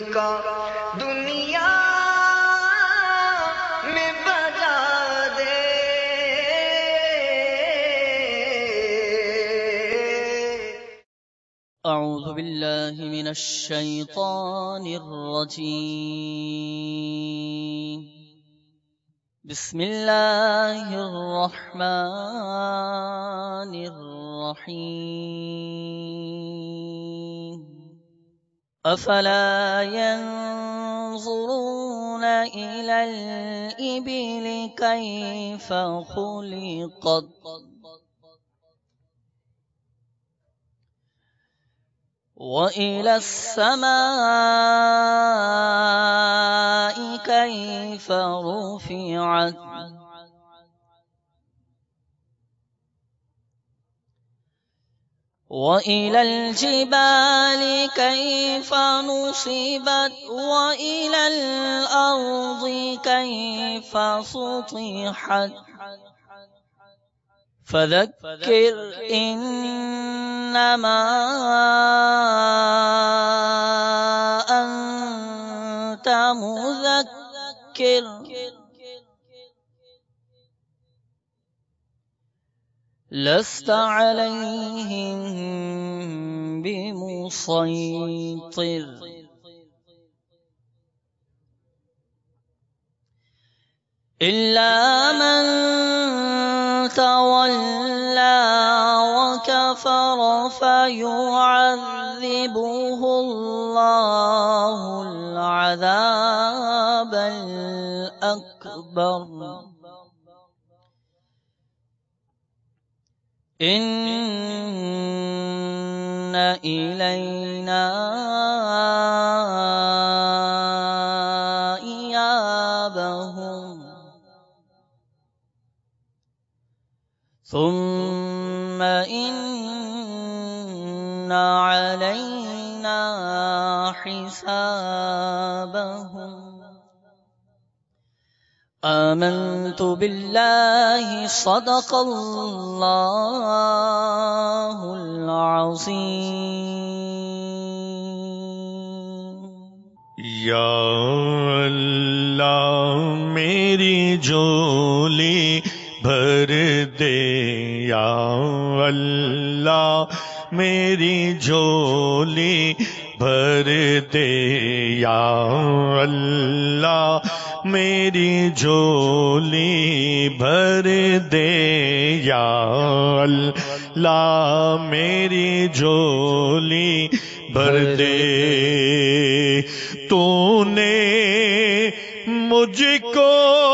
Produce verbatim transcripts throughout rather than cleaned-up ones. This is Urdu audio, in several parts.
کا دنیا میں بجا دے. اعوذ باللہ من الشیطان الرجیم. بسم اللہ الرحمن الرحیم. افلا ينظرون الى الابل كيف خلقت وإلى السماء كيف رفعت وإلى الجبال كيف نصبت وإلى الأرض كيف سطحت. فذكر إنما أنت مذكر لست عليهم بمسيطر. إلا من تولى وكفر فيعذبه الله العذاب الأكبر. إن إلينا إيابهم ثم إن علينا حسابهم. آمنت بالله صدق الله العظيم. یا اللہ میری جھولی بھر دے، یا اللہ میری جھولی بھر دے، یا اللہ میری جھولی بھر دے، یا اللہ میری جھولی بھر دے. تو نے مجھ کو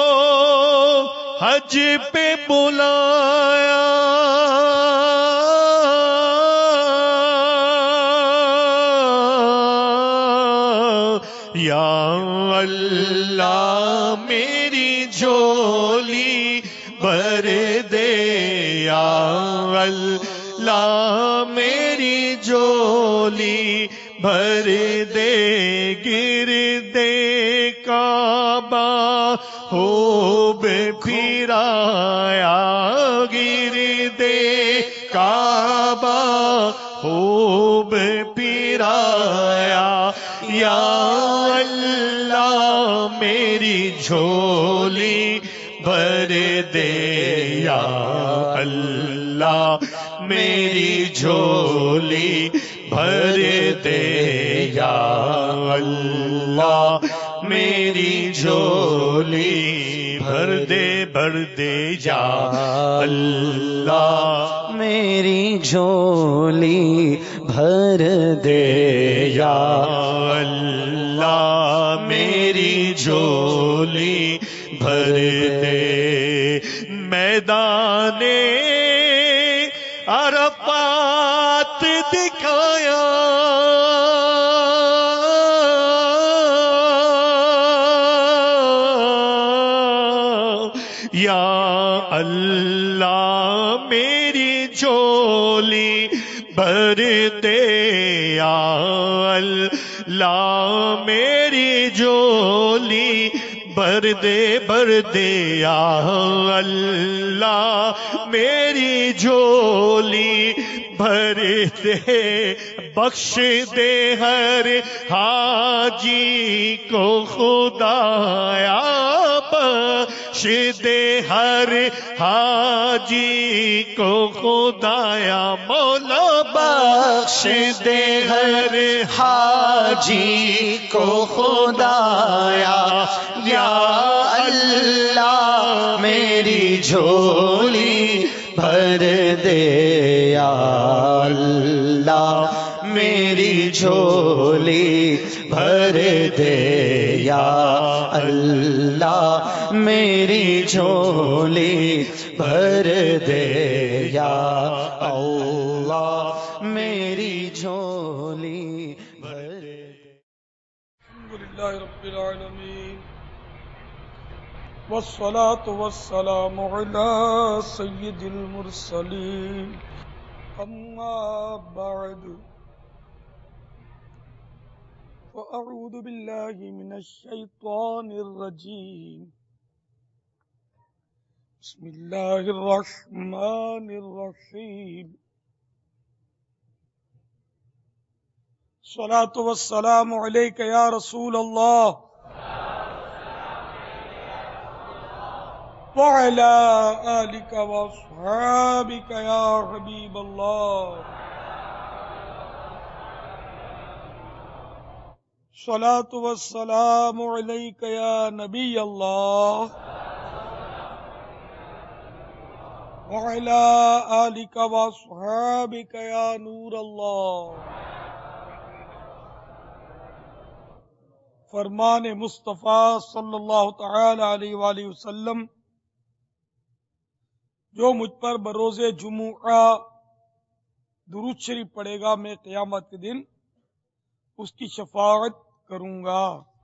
حج پہ بلایا، یا اللہ میری جھولی بھر دے، یا اللہ میری جھولی بھر دے. گردے کعبہ خوب پھرایا، گردے کعبہ خوب پھرایا، یا اللہ میری جھولی بھر دے، یا اللہ میری جھولی بھر دے، یا اللہ میری جھولی بھر دے بھر دے، یا اللہ میری جھولی بھر دے، یا اللہ میری جھولی بھر دے. میدان عرفات دکھایا، یا اللہ میری جھولی بھر دے، یا اللہ میری جھولی بھر دے بھر دے، یا اللہ میری جھولی بھر دے بخش دے ہر حاجی کو خدایا، بخش دے ہر حاجی کو خدایا، مولا بخش دے ہر حاجی کو خدایا، یا اللہ میری جھولی بھر دے، یا اللہ میری جھولی بھر دے، یا اللہ میری جھولی بھر دے، یا اللہ میری جھولی بھر دے۔ الحمدللہ رب العالمین والصلاة والسلام علی سید المرسلین، اما بعد فاعوذ باللہ من الشیطان الرجیم، بسم اللہ الرحمن الرحیم، الصلاة والسلام علیک یا رسول اللہ وعلى آلك وأصحابك يا حبيب الله، صلاة والسلام عليك يا نبي الله وعلى آلك وأصحابك يا نور الله۔ فرمان مصطفیٰ صلی اللہ تعالی علیہ وآلہ وسلم، جو مجھ پر بروز جمعہ درود شریف پڑھے گا میں قیامت کے دن اس کی شفاعت کروں گا۔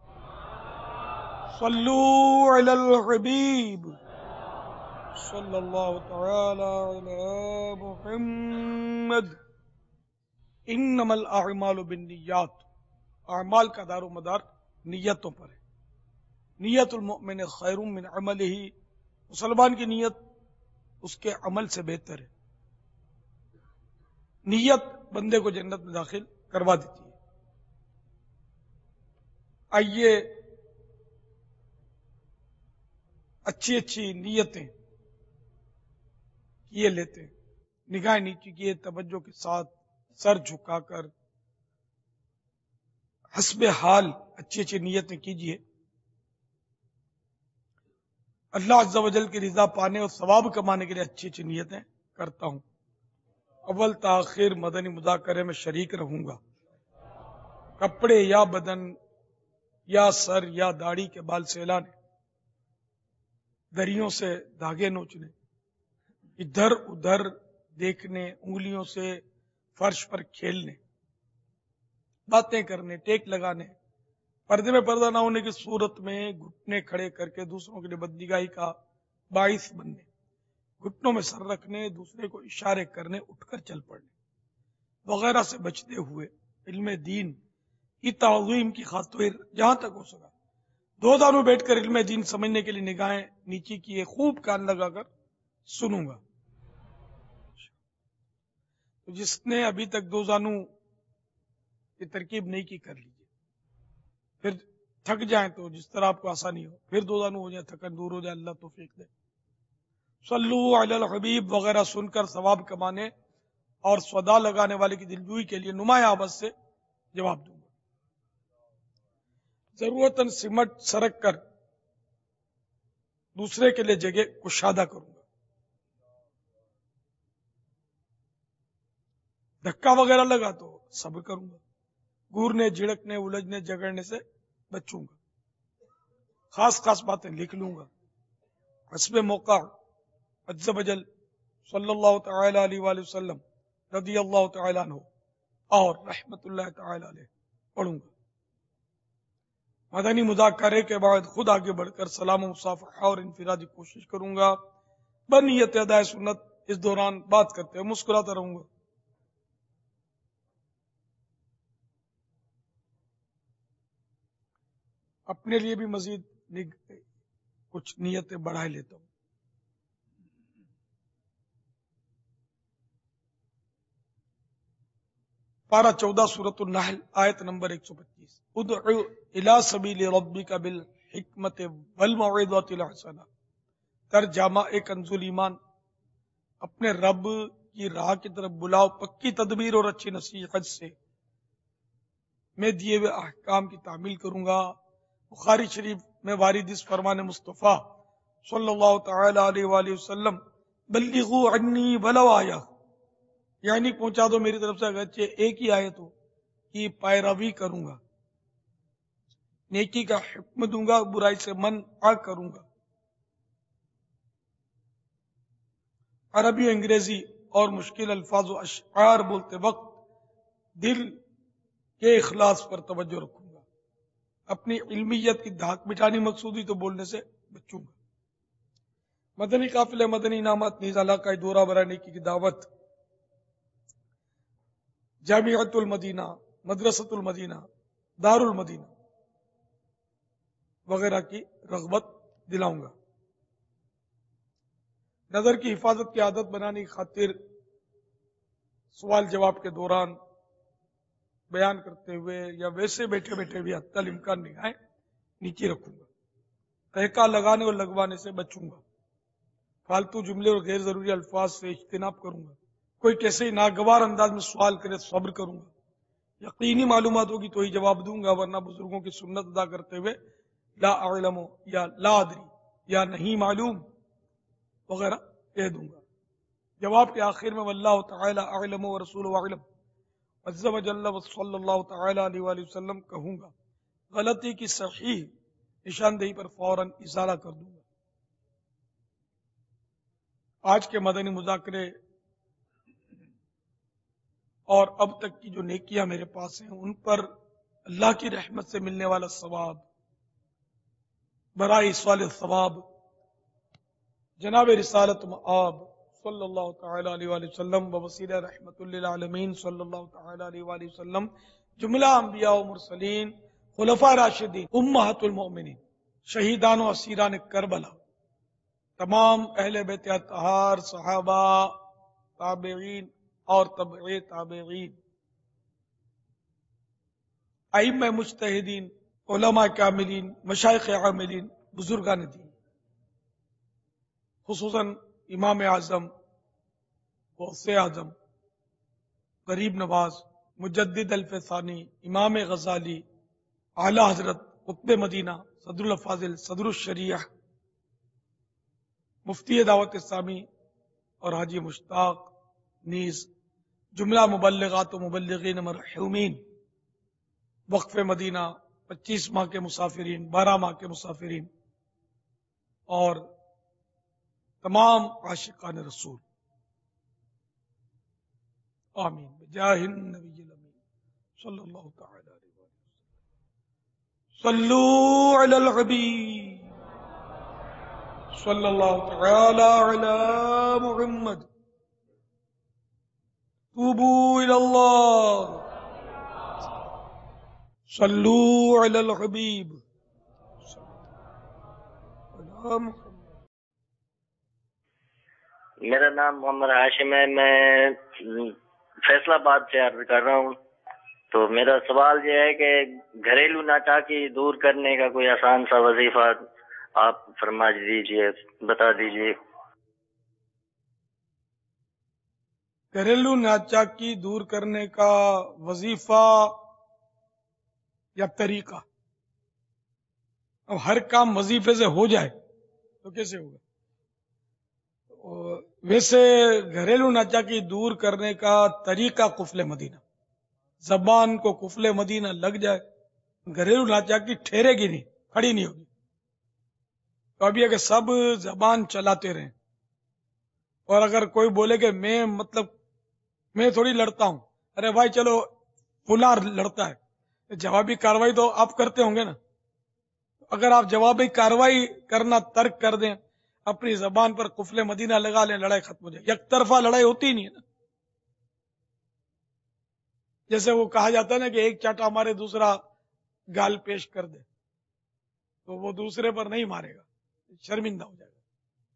صلو علی الحبیب صلی اللہ تعالی علی محمد۔ انما الاعمال بالنیات، اعمال کا دار و مدار نیتوں پر ہے۔ نیت المؤمن خیر من عملہ، مسلمان کی نیت اس کے عمل سے بہتر ہے۔ نیت بندے کو جنت میں داخل کروا دیتی ہے۔ آئیے اچھی اچھی نیتیں کیے لیتے ہیں، نگاہ نیچی کیے توجہ کے ساتھ سر جھکا کر حسب حال اچھی اچھی نیتیں کیجیے۔ اللہ عز و جل کی رضا پانے اور ثواب کمانے کے لیے اچھی اچھی نیتیں کرتا ہوں۔ اول تاخیر مدنی مذاکرے میں شریک رہوں گا۔ کپڑے یا بدن یا سر یا داڑھی کے بال سیلانے، دریوں سے دھاگے نوچنے، ادھر ادھر دیکھنے، انگلیوں سے فرش پر کھیلنے، باتیں کرنے، ٹیک لگانے، پردے میں پردہ نہ ہونے کی صورت میں گھٹنے کھڑے کر کے دوسروں کے لیے بدنگاہی کا باعث بننے، گھٹنوں میں سر رکھنے، دوسرے کو اشارے کرنے، اٹھ کر چل پڑنے وغیرہ سے بچتے ہوئے علم دین کی تعظیم کی خاطر جہاں تک ہو سکا دو دانوں بیٹھ کر علم دین سمجھنے کے لیے نگاہیں نیچی کیے خوب کان لگا کر سنوں گا۔ جس نے ابھی تک دو زانوں کی ترکیب نہیں کی کر لیجیے، پھر تھک جائیں تو جس طرح آپ کو آسانی ہو، پھر دو زانوں ہو جائیں، تھکن دور ہو جائے، اللہ توفیق دے۔ صلو علی الحبیب وغیرہ سن کر ثواب کمانے اور صدا لگانے والے کی دلجوئی کے لیے نمایاں آواز سے جواب دوں گا۔ ضرورتاً سمٹ سرک کر دوسرے کے لیے جگہ کشادہ کروں گا۔ دھکا وغیرہ لگا تو صبر کروں گا۔ گورنے، جھڑکنے، الجھنے، جگڑنے سے بچوں گا۔ خاص خاص باتیں لکھ لوں گا۔ حسب موقع عز و جل صلی اللہ تعالی علیہ وآلہ وسلم رضی اللہ تعالی عنہ اور رحمت اللہ تعالی علیہ پڑھوں گا۔ مدنی مذاکرے کے بعد خود آگے بڑھ کر سلام و مصافحہ اور انفرادی کوشش کروں گا۔ بنیت ادائے سنت اس دوران بات کرتے ہوئے مسکراتا رہوں گا۔ اپنے لیے بھی مزید کچھ نیتیں بڑھا لیتا ہوں۔ پارہ چودہ سورۃ النحل آیت نمبر ایک سو پچیس، ادعو الی سبیل ربک بالحکمت والموعظۃ الحسنہ، ترجمہ ایک کنز ایمان، اپنے رب کی راہ کی طرف بلاؤ پکی تدبیر اور اچھی نصیحت سے، میں دیے ہوئے احکام کی تعمیل کروں گا۔ بخاری شریف میں وارد اس فرمان مصطفیٰ صلی اللہ تعالی علیہ وآلہ وسلم، بلغوا عنی ولو آیہ، یعنی پہنچا دو میری طرف سے اگرچہ ایک ہی آیت ہو، کی پیروی کروں گا، نیکی کا حکم دوں گا، برائی سے منع کروں گا۔ عربی انگریزی اور مشکل الفاظ و اشعار بولتے وقت دل کے اخلاص پر توجہ رکھوں گا، اپنی علمیت کی دھاک مٹانی مقصود ہی تو بولنے سے بچوں گا۔ مدنی قافلہ مدنی انعامات نیز علاقہ دورہ برائے نیکی کی دعوت، جامعۃ المدینہ، مدرسۃ المدینہ، دار المدینہ وغیرہ کی رغبت دلاؤں گا۔ نظر کی حفاظت کی عادت بنانے کی خاطر سوال جواب کے دوران بیان کرتے ہوئے یا ویسے بیٹھے بیٹھے بھی حتی الامکان نگاہیں نیچی رکھوں گا، تہکا لگانے اور لگوانے سے بچوں گا، فالتو جملے اور غیر ضروری الفاظ سے اجتناب کروں گا، کوئی کیسے ہی ناگوار انداز میں سوال کرے صبر کروں گا، یقینی معلومات ہوگی تو ہی جواب دوں گا، ورنہ بزرگوں کی سنت ادا کرتے ہوئے لا اعلم یا لا ادری یا نہیں معلوم وغیرہ کہہ دوں گا۔ جواب کے آخر میں واللہ تعالی اعلم ورسولہ اعلم عز وجل صلی اللہ تعالی علیہ وآلہ وسلم کہوں گا، غلطی کی صحیح نشاندہی پر فوراً ازالہ کر دوں گا۔ آج کے مدنی مذاکرے اور اب تک کی جو نیکیاں میرے پاس ہیں ان پر اللہ کی رحمت سے ملنے والا ثواب، برائے سوال ثواب جناب رسالت مآب صلی اللہ تعالی علیہ وآلہ وسلم ووسیلہ رحمت للعالمین صلی اللہ تعالی علیہ وآلہ وسلم، جملہ انبیاء و مرسلین، خلفاء راشدین، امہات المؤمنین، شہیدان و اسیران کربلا، تمام اہل بیت اطہار، صحابہ، تابعین اور تبع تابعین، ائمہ مجتہدین، علماء کاملین، مشائخ عاملین، بزرگان دین، خصوصاً امام اعظم، غوث اعظم، غریب نواز، مجدد الفسانی، امام غزالی، اعلی حضرت قطب مدینہ، صدر الفاضل، صدر الشریعہ، مفتی دعوت اسلامی اور حاجی مشتاق نیز، جملہ مبلغات و مبلغین مرحومین، وقف مدینہ، پچیس ماہ کے مسافرین، بارہ ماہ کے مسافرین اور تمام عاشقان رسول، آمین بجاہ النبی الامین صلی اللہ تعالی علیہ وسلم۔ صلو علی الحبیب صلی اللہ تعالی علی محمد، توبوا الی اللہ، صلو علی الحبیب علی محمد۔ میرا نام محمد ہاشم ہے، میں فیصلہ آباد سے عرض کر رہا ہوں۔ تو میرا سوال یہ ہے کہ گھریلو ناچاکی دور کرنے کا کوئی آسان سا وظیفہ آپ فرما دیجیے، بتا دیجیے۔ گھریلو ناچاکی دور کرنے کا وظیفہ یا طریقہ، اب ہر کام وظیفے سے ہو جائے تو کیسے ہوگا؟ ویسے گھریلو ناچاکی دور کرنے کا طریقہ قفل مدینہ، زبان کو قفل مدینہ لگ جائے، گھریلو ناچاکی ٹھہرے گی نہیں، کھڑی نہیں ہوگی۔ تو اب یہ کہ سب زبان چلاتے رہیں، اور اگر کوئی بولے کہ میں مطلب میں تھوڑی لڑتا ہوں، ارے بھائی چلو فلاں لڑتا ہے، جوابی کاروائی تو آپ کرتے ہوں گے نا۔ اگر آپ جوابی کاروائی کرنا ترک کر دیں، اپنی زبان پر قفل مدینہ لگا لیں، لڑائی ختم ہو جائے۔ یک طرفہ لڑائی ہوتی ہی نہیں ہے نا۔ جیسے وہ کہا جاتا ہے نا کہ ایک چاٹا مارے دوسرا گال پیش کر دے، تو وہ دوسرے پر نہیں مارے گا، شرمندہ ہو جائے گا۔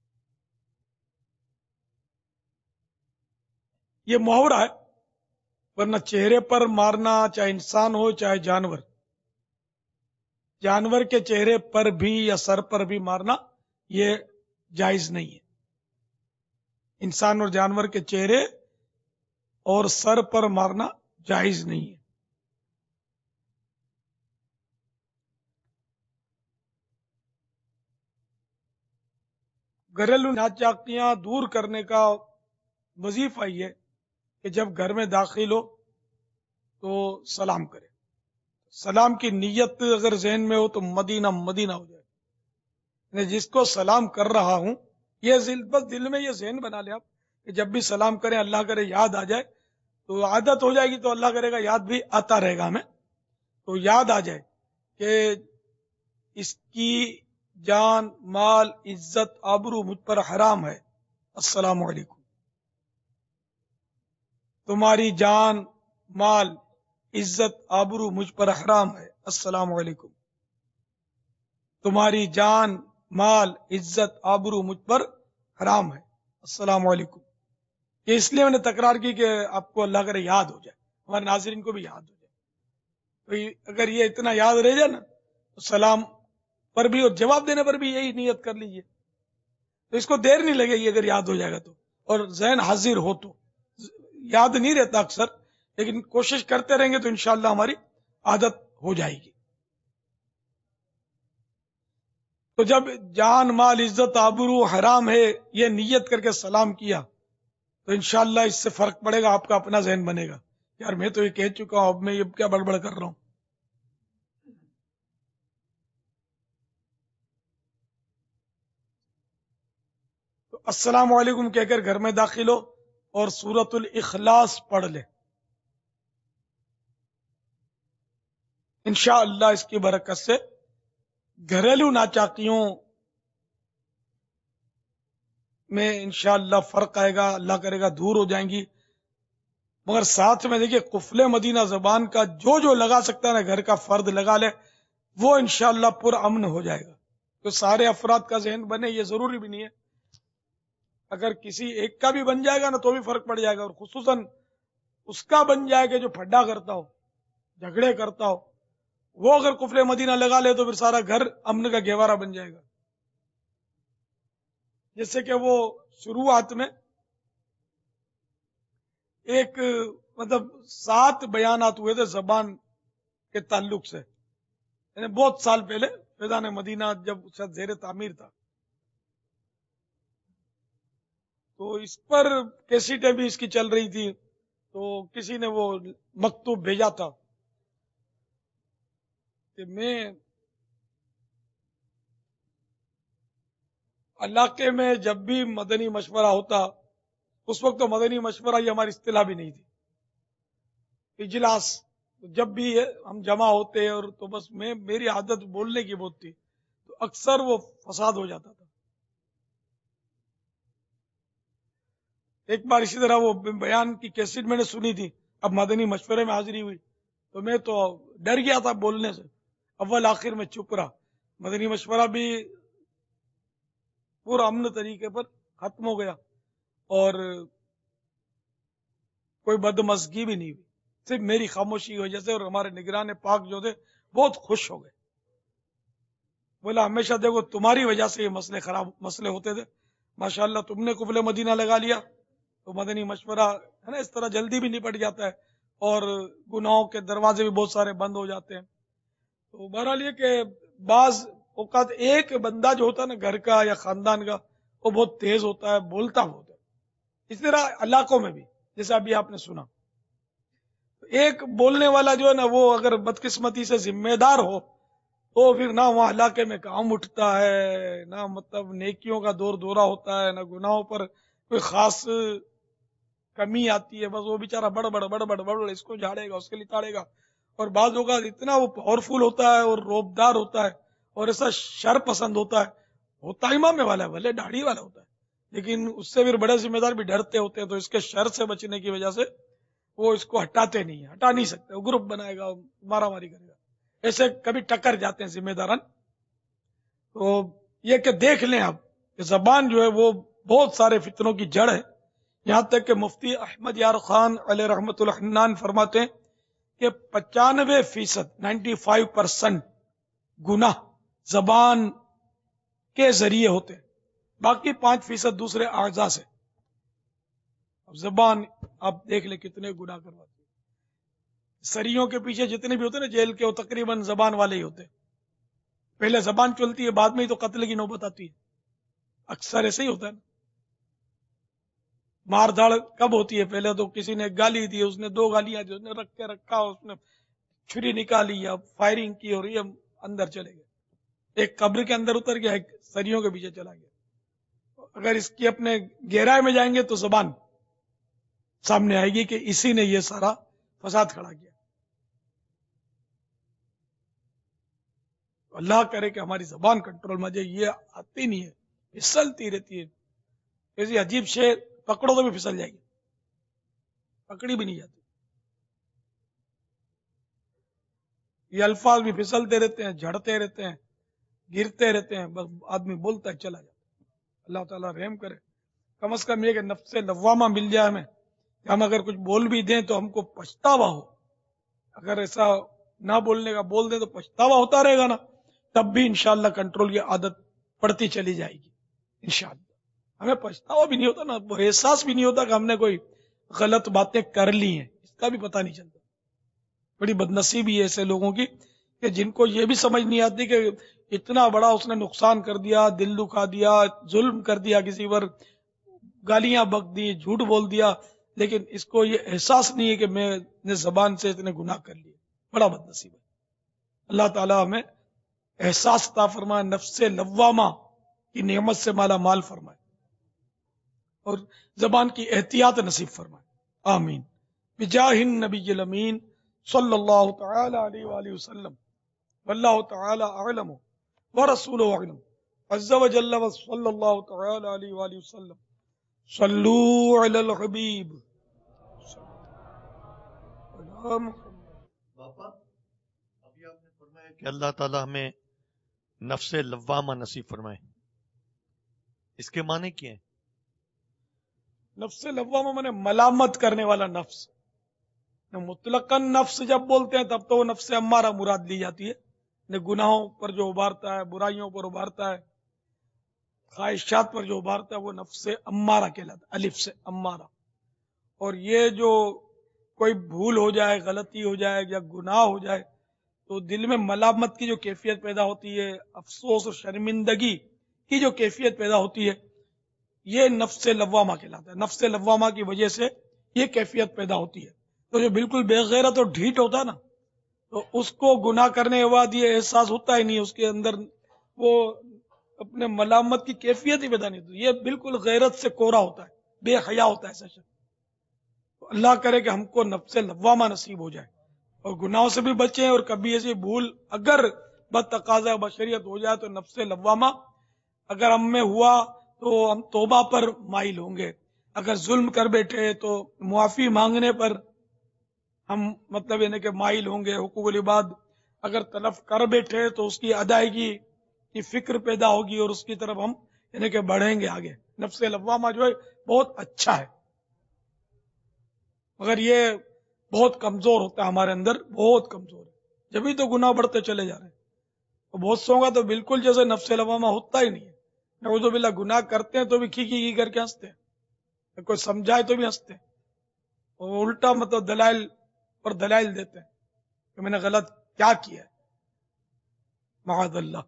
یہ محاورہ ہے، ورنہ چہرے پر مارنا چاہے انسان ہو چاہے جانور، جانور کے چہرے پر بھی یا سر پر بھی مارنا یہ جائز نہیں ہے۔ انسان اور جانور کے چہرے اور سر پر مارنا جائز نہیں ہے۔ گھریلو ناچاکیاں دور کرنے کا وظیفہ یہ کہ جب گھر میں داخل ہو تو سلام کرے۔ سلام کی نیت اگر ذہن میں ہو تو مدینہ مدینہ ہو جائے، یعنی جس کو سلام کر رہا ہوں یہ بس دل میں یہ ذہن بنا لے آپ کہ جب بھی سلام کریں اللہ کرے یاد آ جائے، تو عادت ہو جائے گی تو اللہ کرے گا یاد بھی آتا رہے گا ہمیں، تو یاد آ جائے کہ اس کی جان مال عزت آبرو مجھ پر حرام ہے، السلام علیکم۔ تمہاری جان مال عزت آبرو مجھ پر حرام ہے، السلام علیکم۔ تمہاری جان مال عزت آبرو مجھ پر حرام ہے، السلام علیکم۔ یہ اس لیے میں نے تکرار کی کہ آپ کو اللہ کرے یاد ہو جائے، ہمارے ناظرین کو بھی یاد ہو جائے۔ تو اگر یہ اتنا یاد رہ جائے نا تو سلام پر بھی اور جواب دینے پر بھی یہی نیت کر لیجئے، تو اس کو دیر نہیں لگے گی اگر یاد ہو جائے گا تو، اور ذہن حاضر ہو تو۔ یاد نہیں رہتا اکثر، لیکن کوشش کرتے رہیں گے تو انشاءاللہ ہماری عادت ہو جائے گی۔ تو جب جان مال عزت آبرو حرام ہے یہ نیت کر کے سلام کیا تو انشاءاللہ اس سے فرق پڑے گا، آپ کا اپنا ذہن بنے گا، یار میں تو یہ کہہ چکا ہوں، اب میں یہ کیا بڑبڑ کر رہا ہوں۔ تو السلام علیکم کہہ کر گھر میں داخل ہو اور سورۃ الاخلاص پڑھ لے، انشاءاللہ اس کی برکت سے گھریلو ناچاکیوں میں انشاءاللہ فرق آئے گا، اللہ کرے گا دور ہو جائیں گی۔ مگر ساتھ میں دیکھیے قفل مدینہ زبان کا جو جو لگا سکتا ہے نا گھر کا فرد لگا لے، وہ انشاءاللہ پر امن ہو جائے گا۔ تو سارے افراد کا ذہن بنے یہ ضروری بھی نہیں ہے، اگر کسی ایک کا بھی بن جائے گا نا تو بھی فرق پڑ جائے گا، اور خصوصاً اس کا بن جائے کہ جو پھڈا کرتا ہو جھگڑے کرتا ہو، وہ اگر قفل مدینہ لگا لے تو پھر سارا گھر امن کا گہوارہ بن جائے گا۔ جیسے کہ وہ شروعات میں ایک مطلب سات بیانات ہوئے تھے زبان کے تعلق سے، یعنی بہت سال پہلے فیضان مدینہ جب شاید زیر تعمیر تھا، تو اس پر کیسیٹیں بھی اس کی چل رہی تھی، تو کسی نے وہ مکتوب بھیجا تھا کہ میں علاقے میں جب بھی مدنی مشورہ ہوتا، اس وقت تو مدنی مشورہ یہ ہماری اصطلاح بھی نہیں تھی، اجلاس جب بھی ہم جمع ہوتے اور تو بس میں میری عادت بولنے کی بہت تھی، تو اکثر وہ فساد ہو جاتا تھا۔ ایک بار اسی طرح وہ بیان کی کیسٹ میں نے سنی تھی، اب مدنی مشورے میں حاضری ہوئی تو میں تو ڈر گیا تھا بولنے سے، اول آخر میں چپ رہا، مدنی مشورہ بھی پورا امن طریقے پر ختم ہو گیا اور کوئی بدمزگی بھی نہیں ہوئی، صرف میری خاموشی کی وجہ سے، اور ہمارے نگران پاک جو تھے بہت خوش ہو گئے، بولا ہمیشہ دیکھو تمہاری وجہ سے یہ مسئلے خراب مسئلے ہوتے تھے، ماشاءاللہ تم نے قفل مدینہ لگا لیا تو مدنی مشورہ ہے نا اس طرح جلدی بھی نپٹ جاتا ہے اور گناہوں کے دروازے بھی بہت سارے بند ہو جاتے ہیں۔ تو بہرحال یہ کہ بعض اوقات ایک بندہ جو ہوتا ہے نا گھر کا یا خاندان کا وہ بہت تیز ہوتا ہے، بولتا بہت ہے، اس طرح علاقوں میں بھی جیسا ابھی آپ نے سنا، ایک بولنے والا جو ہے نا وہ اگر بدقسمتی سے ذمہ دار ہو تو پھر نہ وہاں علاقے میں کام اٹھتا ہے، نہ مطلب نیکیوں کا دور دورہ ہوتا ہے، نہ گناہوں پر کوئی خاص کمی آتی ہے، بس وہ بیچارہ بڑ بڑ بڑ بڑ بڑ اس کو جھاڑے گا اس کے لتاڑے گا، اور بعض اوقات اتنا وہ پاورفل ہوتا ہے اور روبدار ہوتا ہے اور ایسا شر پسند ہوتا ہے، ہوتا امام والا ہے بھلے داڑھی والا ہوتا ہے، لیکن اس سے پھر بڑے ذمہ دار بھی ڈرتے ہوتے ہیں، تو اس کے شر سے بچنے کی وجہ سے وہ اس کو ہٹاتے نہیں ہیں، ہٹا نہیں سکتے، وہ گروپ بنائے گا، مارا ماری کرے گا، ایسے کبھی ٹکر جاتے ہیں ذمہ داران۔ تو یہ کہ دیکھ لیں آپ کہ زبان جو ہے وہ بہت سارے فتنوں کی جڑ ہے، یہاں تک کہ مفتی احمد یار خان علیہ رحمت الحنان فرماتے ہیں کہ پچانوے فیصد نائنٹی فائیو پرسنٹ گناہ زبان کے ذریعے ہوتے ہیں، باقی پانچ فیصد دوسرے اعضاء سے. اب زبان آپ دیکھ لیں کتنے گناہ کرواتی ہے. سریوں کے پیچھے جتنے بھی ہوتے ہیں نا جیل کے، وہ تقریباً زبان والے ہی ہوتے ہیں. پہلے زبان چلتی ہے، بعد میں ہی تو قتل کی نوبت آتی ہے. اکثر ایسے ہی ہوتا ہے نا. مار دھاڑ کب ہوتی ہے؟ پہلے تو کسی نے گالی دی، اس نے دو گالیاں دی، اس نے رکھ کے رکھا، اس نے چھری نکالی یا فائرنگ کی اور یہ اندر چلے گئے. ایک قبر کے اندر اتر گیا، ایک سریوں کے پیچھے چلا گیا. اگر اس کی اپنے گہرائی میں جائیں گے تو زبان سامنے آئے گی کہ اسی نے یہ سارا فساد کھڑا کیا. اللہ کرے کہ ہماری زبان کنٹرول میں جائے. یہ آتی نہیں ہے، پھسلتی رہتی ہے. ایسی عجیب شے پکڑو تو بھی پھسل جائے گی، پکڑی بھی نہیں جاتی. یہ الفاظ بھی پھسلتے رہتے ہیں، جھڑتے رہتے ہیں، گرتے رہتے ہیں، بس آدمی بولتا ہے چلا جاتا. اللہ تعالیٰ رحم کرے. کم از کم یہ کہ نفس لوامہ مل جائے ہمیں، کہ ہم اگر کچھ بول بھی دیں تو ہم کو پچھتاوا ہو. اگر ایسا نہ بولنے کا بول دیں تو پچھتاوا ہوتا رہے گا نا، تب بھی انشاءاللہ کنٹرول کی عادت پڑتی چلی جائے گی انشاءاللہ. ہمیں پچھتاوا بھی نہیں ہوتا نا، وہ احساس بھی نہیں ہوتا کہ ہم نے کوئی غلط باتیں کر لی ہیں، اس کا بھی پتہ نہیں چلتا. بڑی بدنصیبی ہے ایسے لوگوں کی کہ جن کو یہ بھی سمجھ نہیں آتی کہ اتنا بڑا اس نے نقصان کر دیا، دل دکھا دیا، ظلم کر دیا کسی پر، گالیاں بک دی، جھوٹ بول دیا، لیکن اس کو یہ احساس نہیں ہے کہ میں نے زبان سے اتنے گناہ کر لیے. بڑا بدنصیب ہے. اللہ تعالیٰ ہمیں احساس عطا فرمائے، نفس لوامہ کی نعمت سے مالا مال فرمائے اور زبان کی احتیاط نصیب فرمائے. آمین. بجاہ النبی الامین صلی اللہ تعالی علیہ وآلہ وسلم. واللہ تعالی اعلم ورسولہ اعلم عز وجل وصلی اللہ تعالی علیہ وآلہ وسلم. صلو علی الحبیب. باپا ابھی آپ نے فرمایا کہ اللہ تعالیٰ ہمیں نفس لوامہ نصیب فرمائے، اس کے معنی کیا ہیں؟ نفس لوامہ مانے ملامت کرنے والا نفس. مطلقاً نفس جب بولتے ہیں تب تو وہ نفس امارہ مراد لی جاتی ہے، گناہوں پر جو ابھارتا ہے، برائیوں پر ابھارتا ہے، خواہشات پر جو ابھارتا ہے، وہ نفس امارہ کہلاتا ہے، الف سے امارہ. اور یہ جو کوئی بھول ہو جائے، غلطی ہو جائے یا گناہ ہو جائے تو دل میں ملامت کی جو کیفیت پیدا ہوتی ہے، افسوس اور شرمندگی کی جو کیفیت پیدا ہوتی ہے، یہ نفس لوامہ کہلاتا ہے. نفس لوامہ کی وجہ سے یہ کیفیت پیدا ہوتی ہے. تو جو بالکل بے غیرت اور ڈھیٹ ہوتا ہے نا، تو اس کو گناہ کرنے کے بعد یہ احساس ہوتا ہی نہیں، اس کے اندر وہ اپنے ملامت کی کیفیت ہی پیدا نہیں ہوتی. یہ بالکل غیرت سے کوڑا ہوتا ہے، بے حیا ہوتا ہے ایسا شخص. اللہ کرے کہ ہم کو نفس لوامہ نصیب ہو جائے اور گناہوں سے بھی بچیں. اور کبھی ایسی بھول اگر بدتقاضا بشریت ہو جائے تو نفس لوامہ اگر ہم میں ہوا تو ہم توبہ پر مائل ہوں گے. اگر ظلم کر بیٹھے تو معافی مانگنے پر ہم مطلب یعنی کہ مائل ہوں گے. حقوق العباد اگر تلف کر بیٹھے تو اس کی ادائیگی کی فکر پیدا ہوگی اور اس کی طرف ہم یعنی کہ بڑھیں گے آگے. نفس لوامہ جو ہے بہت اچھا ہے، مگر یہ بہت کمزور ہوتا ہے ہمارے اندر، بہت کمزور ہے. جبھی تو گناہ بڑھتے چلے جا رہے ہیں. اور بہت سو کا تو بالکل جیسے نفس لوامہ ہوتا ہی نہیں ہے. نعوذ باللہ گناہ کرتے ہیں تو بھی کھی کھی کر کے ہنستے ہیں، کوئی سمجھائے تو بھی ہنستے ہیں، اور الٹا مطلب دلائل پر دلائل دیتے ہیں کہ میں نے غلط کیا کیا ہے. معاذ اللہ.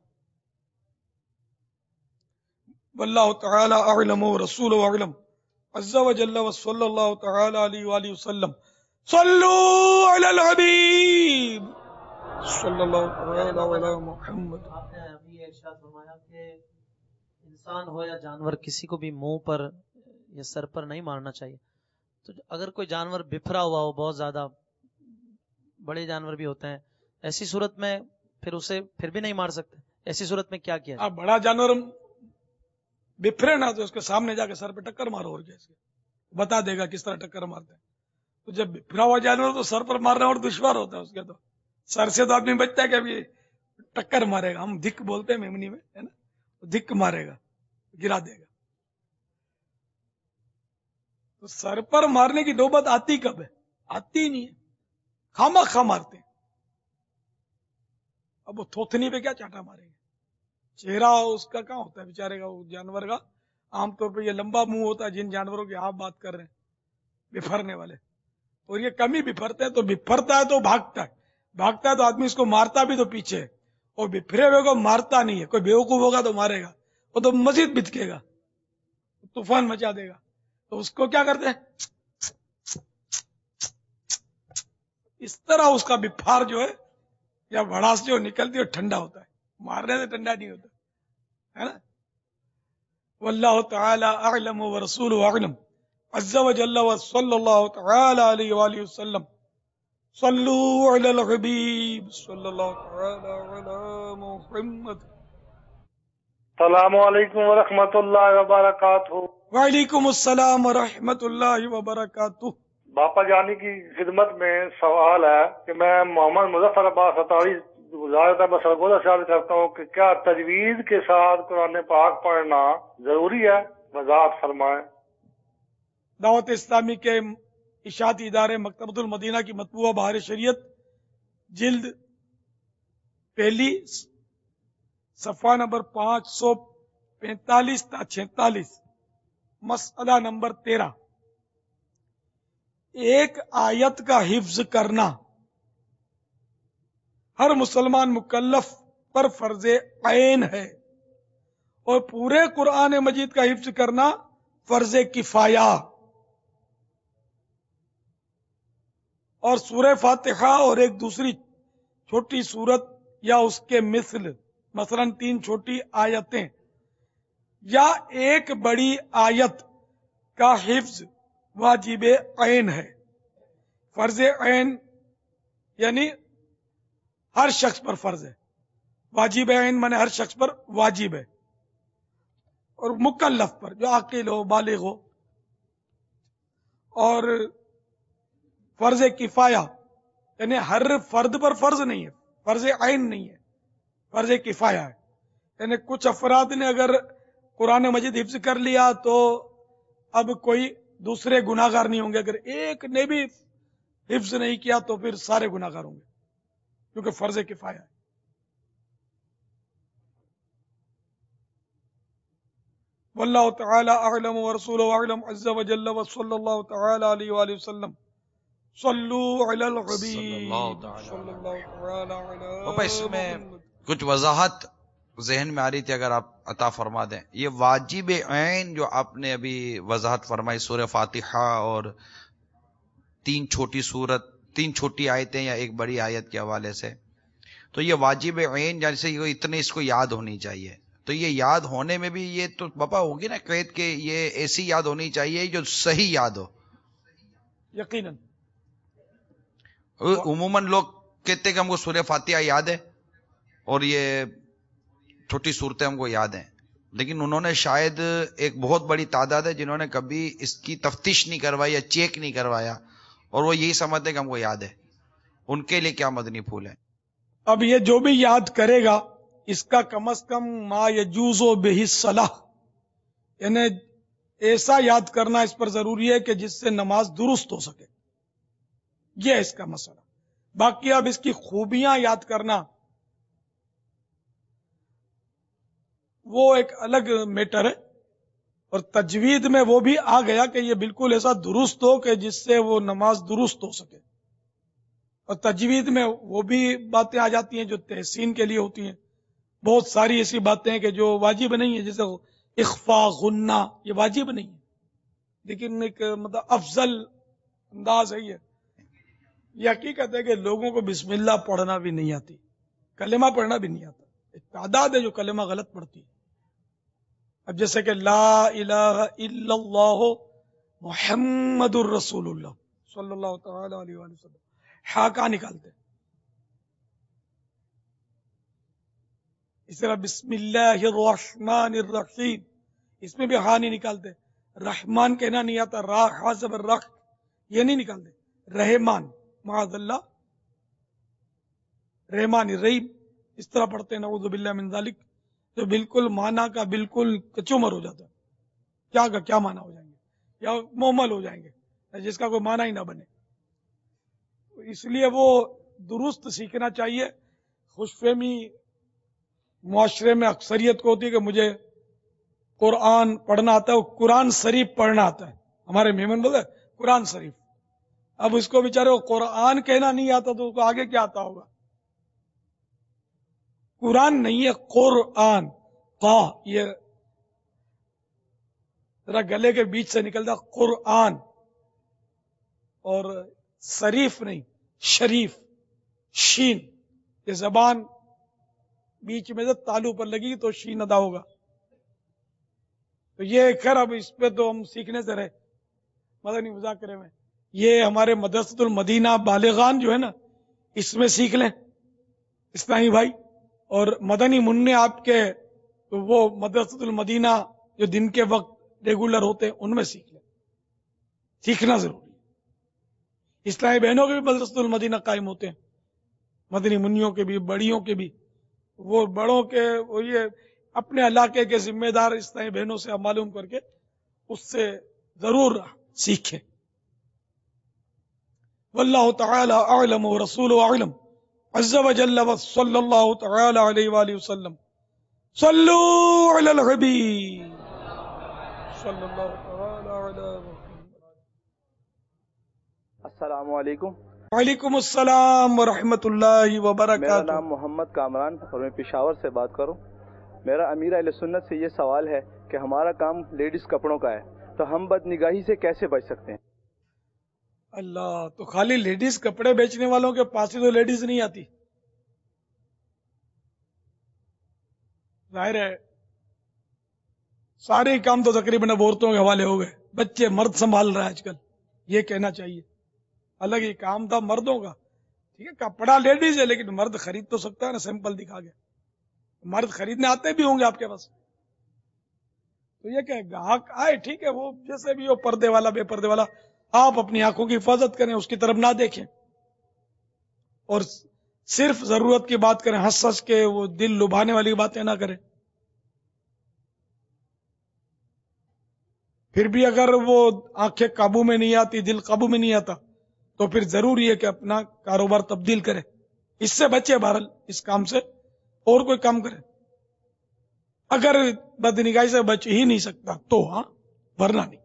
واللہ تعالی اعلم ورسول اعلم عز وجل وصلی اللہ تعالی علیہ وآلہ وسلم. صلو علی الحبیب صلی اللہ تعالی علی محمد. آپ نے ابھی ارشاد فرمایا کہ انسان ہو یا جانور کسی کو بھی منہ پر یا سر پر نہیں مارنا چاہیے. تو اگر کوئی جانور بفرا ہوا ہو، بہت زیادہ بڑے جانور بھی ہوتے ہیں، ایسی صورت میں پھر اسے پھر بھی نہیں مار سکتے. ایسی صورت میں کیا کیا؟ آپ بڑا جانور بفرے نا تو اس کے سامنے جا کے سر پہ ٹکر مارو، اور کیسے بتا دے گا کس طرح ٹکر مارتے ہیں. تو جب بفرا ہوا جانور تو سر پر مارنا اور دشوار ہوتا ہے اس کے. تو سر سے تو آدمی بچتا ہے کہ ابھی ٹکر مارے گا. ہم دھک بولتے ہیں میمنی میں، ہے نا، دھک مارے گا، گرا دے گا. تو تو سر پر مارنے کی نوبت آتی کب ہے؟ آتی ہی نہیں ہے، خامہ خواہ مارتے ہیں. اب وہ تھوتنی پہ کیا چاٹا ماریں گے؟ چہرہ اس کا کہاں ہوتا ہے بیچارے کا، وہ جانور کا عام طور پہ یہ لمبا منہ ہوتا ہے جن جانوروں کی آپ بات کر رہے ہیں بفرنے والے، اور یہ کم ہی بفرتے ہیں. تو بفرتا ہے تو بھاگتا ہے، بھاگتا ہے تو آدمی اس کو مارتا بھی تو پیچھے ہے، اور بفرے ہوئے کو مارتا نہیں ہے. کوئی بیوقوف ہوگا تو مارے گا، وہ تو مزید بھٹکے گا، طوفان مچا دے گا. تو اس کو کیا کرتے ہیں؟ اس طرح اس کا بفار جو ہے یا بھڑاس جو نکلتی ہے ٹھنڈا ہوتا ہے، مارنے سے ٹھنڈا نہیں ہوتا ہے نا. واللہ تعالی اعلم ورسولہ اعلم عز وجل وصلی اللہ تعالی علیہ وآلہ وسلم. صلو علی الحبیب صلی اللہ تعالی علی محمد. السلام علیکم ورحمۃ اللہ وبرکاتہ. وعلیکم السلام ورحمۃ اللہ وبرکاتہ. باپا جانی کی خدمت میں سوال ہے کہ میں محمد مظفر عباس اطاری گزارتا میں سرگودا سے عرض کرتا ہوں کہ کیا تجوید کے ساتھ قرآن پاک پڑھنا ضروری ہے؟ وضاحت فرمائیں. دعوت اسلامی کے اشاعتی ادارے مکتبۃ المدینہ کی مطبوعہ بہار شریعت جلد پہلی صفحہ نمبر پانچ سو پینتالیس تا چھینتالیس مسئلہ نمبر تیرہ. ایک آیت کا حفظ کرنا ہر مسلمان مکلف پر فرض عین ہے، اور پورے قرآن مجید کا حفظ کرنا فرض کفایہ. اور سورہ فاتحہ اور ایک دوسری چھوٹی سورت یا اس کے مثل، مثلا تین چھوٹی آیتیں یا ایک بڑی آیت کا حفظ واجب عین ہے. فرض عین یعنی ہر شخص پر فرض ہے، واجب عین مانے ہر شخص پر واجب ہے، اور مکلف پر جو عاقل ہو بالغ ہو. اور فرض کفایہ یعنی ہر فرد پر فرض نہیں ہے، فرض عین نہیں ہے، فرض کفایہ ہے. یعنی کچھ افراد نے اگر قرآن مجید حفظ کر لیا تو اب کوئی دوسرے گناہ گار نہیں ہوں گے، اگر ایک نے بھی حفظ نہیں کیا تو پھر سارے گناہ گار ہوں گے، کیونکہ فرض کفایہ ہے. واللہ تعالی اعلم ورسولہ اعلم عز وجل وصلی اللہ تعالی علیہ وآلہ وسلم. صلو علی الحبیب صلی اللہ تعالی پاپا اس علی میں محمد. کچھ وضاحت ذہن میں آ رہی تھی، اگر آپ عطا فرما دیں. یہ واجب عین جو آپ نے ابھی وضاحت فرمائی سورہ فاتحہ اور تین چھوٹی سورت تین چھوٹی آیتیں یا ایک بڑی آیت کے حوالے سے، تو یہ واجب عین جیسے یہ اتنے اس کو یاد ہونی چاہیے، تو یہ یاد ہونے میں بھی یہ تو پاپا ہوگی نا قید کہ یہ ایسی یاد ہونی چاہیے جو صحیح یاد ہو. یقیناً عموماً لوگ کہتے کہ ہم کو سورہ فاتحہ یاد ہے اور یہ چھوٹی صورتیں ہم کو یاد ہیں، لیکن انہوں نے شاید ایک بہت بڑی تعداد ہے جنہوں نے کبھی اس کی تفتیش نہیں کروائی یا چیک نہیں کروایا، اور وہ یہی سمجھتے کہ ہم کو یاد ہے. ان کے لیے کیا مدنی پھول ہے؟ اب یہ جو بھی یاد کرے گا اس کا کم از کم ما یجوز بہ الصلاۃ، یعنی ایسا یاد کرنا اس پر ضروری ہے کہ جس سے نماز درست ہو سکے، یہ ہے اس کا مسئلہ. باقی اب اس کی خوبیاں یاد کرنا وہ ایک الگ میٹر ہے، اور تجوید میں وہ بھی آ گیا کہ یہ بالکل ایسا درست ہو کہ جس سے وہ نماز درست ہو سکے. اور تجوید میں وہ بھی باتیں آ جاتی ہیں جو تحسین کے لیے ہوتی ہیں، بہت ساری ایسی باتیں ہیں کہ جو واجب نہیں ہے، جیسے اخفاء غنہ یہ واجب نہیں ہے، لیکن ایک مطلب افضل انداز ہے. یہ یہ حقیقت ہے کہ لوگوں کو بسم اللہ پڑھنا بھی نہیں آتی، کلمہ پڑھنا بھی نہیں آتا. ایک تعداد ہے جو کلمہ غلط پڑھتی ہے. اب جیسے کہ لا الہ الا اللہ محمد الرسول اللہ صلی اللہ تعالی علیہ وآلہ وسلم، ہا کا نکالتے. اس طرح بسم اللہ الرحمن الرحیم، اس میں بھی ہا نہیں نکالتے. رحمان کہنا نہیں آتا، را ہا زبر رخ یہ نہیں نکالتے. رحمان معاذ اللہ، رحمان الرحیم اس طرح پڑھتے ہیں، نعوذ باللہ من ذالک، جو بالکل معنی کا بالکل کچومر ہو جاتا ہے. کیا کا کیا معنی ہو جائیں گے. یا مومل ہو جائیں گے جس کا کوئی معنی ہی نہ بنے. اس لیے وہ درست سیکھنا چاہیے. خوش فہمی معاشرے میں اکثریت کو ہوتی ہے کہ مجھے قرآن پڑھنا آتا ہے، وہ قرآن شریف پڑھنا آتا ہے. ہمارے مہمان بولتے ہیں قرآن شریف. اب اس کو بیچارے وہ قرآن کہنا نہیں آتا تو اس کو آگے کیا آتا ہوگا؟ قرآن نہیں ہے قرآن. قا یہ ذرا گلے کے بیچ سے نکلتا قرآن، اور شریف نہیں شریف. شین یہ زبان بیچ میں سے تالو پر لگی تو شین ادا ہوگا. تو یہ خیر اب اس پہ تو ہم سیکھنے سے رہے مدنی مذاکرے میں. یہ ہمارے مدرسۃ المدینہ بالغان جو ہے نا، اس میں سیکھ لیں اسلامی بھائی. اور مدنی منع آپ کے تو وہ مدرسۃ المدینہ جو دن کے وقت ریگولر ہوتے ہیں ان میں سیکھ لیں. سیکھنا ضروری ہے. اسلامی بہنوں کے بھی مدرسۃ المدینہ قائم ہوتے ہیں، مدنی منیوں کے بھی بڑیوں کے بھی. وہ بڑوں کے وہ یہ اپنے علاقے کے ذمہ دار اسلامی بہنوں سے معلوم کر کے اس سے ضرور سیکھیں. واللہ تعالی اعلم ورسولہ اعلم عز وجل وصلی اللہ تعالی علیہ وآلہ وسلم. صلو علی الحبیب صلی اللہ تعالی علی محمد. السلام علیکم. وعلیکم السلام ورحمۃ اللہ وبرکاتہ. میرا نام محمد کامران اور میں پشاور سے بات کروں. میرا امیر اہل سنت سے یہ سوال ہے کہ ہمارا کام لیڈیز کپڑوں کا ہے، تو ہم بد نگاہی سے کیسے بچ سکتے ہیں؟ اللہ، تو خالی لیڈیز کپڑے بیچنے والوں کے پاس ہی تو لیڈیز نہیں آتی. ظاہر ہے سارے کام تو تقریباً اب عورتوں کے حوالے ہو گئے. بچے مرد سنبھال رہا ہے آج کل. یہ کہنا چاہیے الگ ہی کام تھا مردوں کا. ٹھیک ہے کپڑا لیڈیز ہے لیکن مرد خرید تو سکتا ہے نا، سیمپل دکھا کے. مرد خریدنے آتے بھی ہوں گے آپ کے پاس. تو یہ کہ گاہک آئے ٹھیک ہے، وہ جیسے بھی ہو، پردے والا بے پردے والا، آپ اپنی آنکھوں کی حفاظت کریں، اس کی طرف نہ دیکھیں، اور صرف ضرورت کی بات کریں. ہنس ہنس کے وہ دل لبھانے والی باتیں نہ کریں. پھر بھی اگر وہ آنکھیں قابو میں نہیں آتی، دل قابو میں نہیں آتا، تو پھر ضروری ہے کہ اپنا کاروبار تبدیل کرے. اس سے بچے بہرحال اس کام سے، اور کوئی کام کرے. اگر بدنگاہی سے بچ ہی نہیں سکتا تو ہاں، ورنہ نہیں.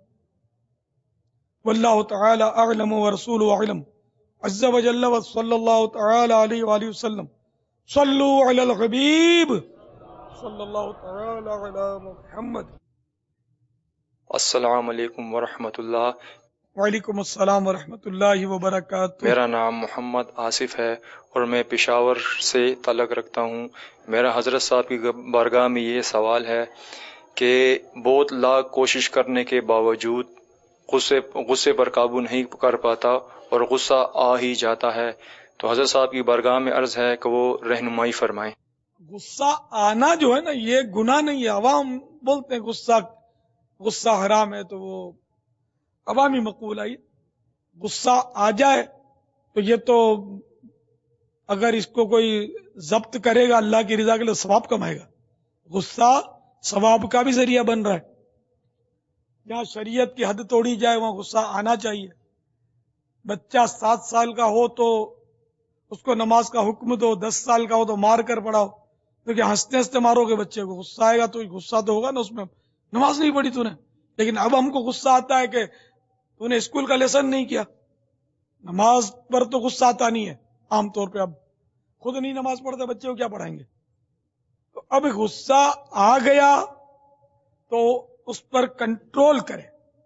واللہ تعالی اعلم ورسولہ اعلم عز وجل وصلی اللہ تعالی علیہ وآلہ وسلم. صلو علی الحبیب صلی اللہ تعالی علی محمد. السلام علیکم ورحمۃ اللہ. وعلیکم السلام ورحمۃ اللہ وبرکاتہ. میرا نام محمد آصف ہے اور میں پشاور سے تعلق رکھتا ہوں. میرا حضرت صاحب کی بارگاہ میں یہ سوال ہے کہ بہت لاکھ کوشش کرنے کے باوجود غصے غصے پر قابو نہیں کر پاتا اور غصہ آ ہی جاتا ہے، تو حضرت صاحب کی بارگاہ میں عرض ہے کہ وہ رہنمائی فرمائیں. غصہ آنا جو ہے نا یہ گناہ نہیں ہے. عوام بولتے ہیں غصہ غصہ حرام ہے، تو وہ عوامی مقول آئی. غصہ آ جائے تو یہ تو اگر اس کو کوئی ضبط کرے گا اللہ کی رضا کے لیے ثواب کمائے گا. غصہ ثواب کا بھی ذریعہ بن رہا ہے. جہاں شریعت کی حد توڑی جائے وہاں غصہ آنا چاہیے. بچہ سات سال کا ہو تو اس کو نماز کا حکم دو، دس سال کا ہو تو مار کر پڑھاؤ. کیونکہ ہنستے ہنستے مارو گے بچے کو، غصہ آئے گا تو غصہ تو ہوگا نا اس میں، نماز نہیں پڑھی تو نے. لیکن اب ہم کو غصہ آتا ہے کہ تو نے اسکول کا لیسن نہیں کیا. نماز پر تو غصہ آتا نہیں ہے عام طور پہ. اب خود نہیں نماز پڑھتے بچے کو کیا پڑھائیں گے. تو اب غصہ آ گیا تو اس پر کنٹرول کرے،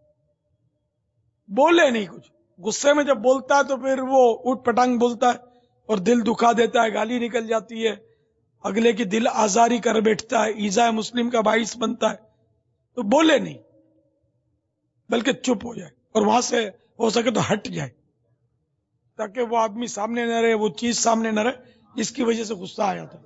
بولے نہیں کچھ. غصے میں جب بولتا ہے تو پھر وہ اٹھ پٹانگ بولتا ہے اور دل دکھا دیتا ہے، گالی نکل جاتی ہے، اگلے کی دل آزاری کر بیٹھتا ہے، ایذاء مسلم کا باعث بنتا ہے. تو بولے نہیں بلکہ چپ ہو جائے اور وہاں سے ہو سکے تو ہٹ جائے، تاکہ وہ آدمی سامنے نہ رہے، وہ چیز سامنے نہ رہے جس کی وجہ سے غصہ آیا تھا.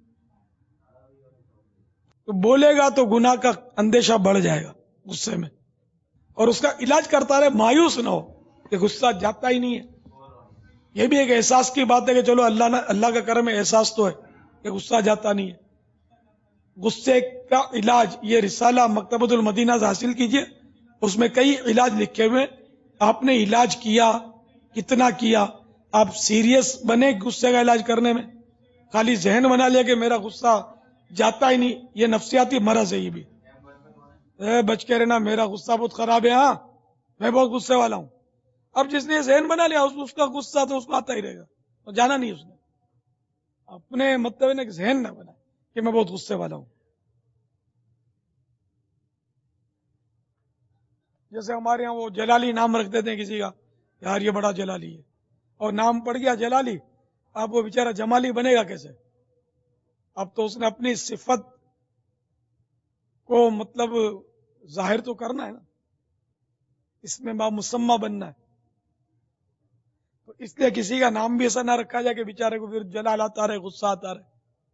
تو بولے گا تو گناہ کا اندیشہ بڑھ جائے گا غصے میں، اور اس کا علاج کرتا رہے، مایوس نہ ہو کہ غصہ جاتا ہی نہیں ہے. یہ بھی ایک احساس کی بات ہے کہ چلو اللہ نے اللہ کا کرم ہے، احساس تو ہے کہ غصہ جاتا نہیں ہے. غصے کا علاج یہ رسالہ مکتبۃ المدینہ سے حاصل کیجئے، اس میں کئی علاج لکھے ہوئے. آپ نے علاج کیا، کتنا کیا؟ آپ سیریس بنے غصے کا علاج کرنے میں؟ خالی ذہن بنا لیا کہ میرا غصہ جاتا ہی نہیں، یہ نفسیاتی مرض ہے. یہ بھی اے بچ کے رہنا، میرا غصہ بہت خراب ہے، ہاں میں بہت غصے والا ہوں. اب جس نے ذہن بنا لیا اس کا غصہ تو اس کو آتا ہی رہے گا، اور جانا نہیں اس نے. اپنے مطلب نے ذہن نہ بنا کہ میں بہت غصے والا ہوں. جیسے ہمارے ہاں وہ جلالی نام رکھ دیتے ہیں کسی کا، یار یہ بڑا جلالی ہے، اور نام پڑ گیا جلالی، اب وہ بیچارہ جمالی بنے گا کیسے؟ اب تو اس نے اپنی صفت کو مطلب ظاہر تو کرنا ہے نا، اس میں با مسمہ بننا ہے. تو اس لیے کسی کا نام بھی ایسا نہ رکھا جائے کہ بیچارے کو پھر جلال آتا رہے، غصہ آتا رہے.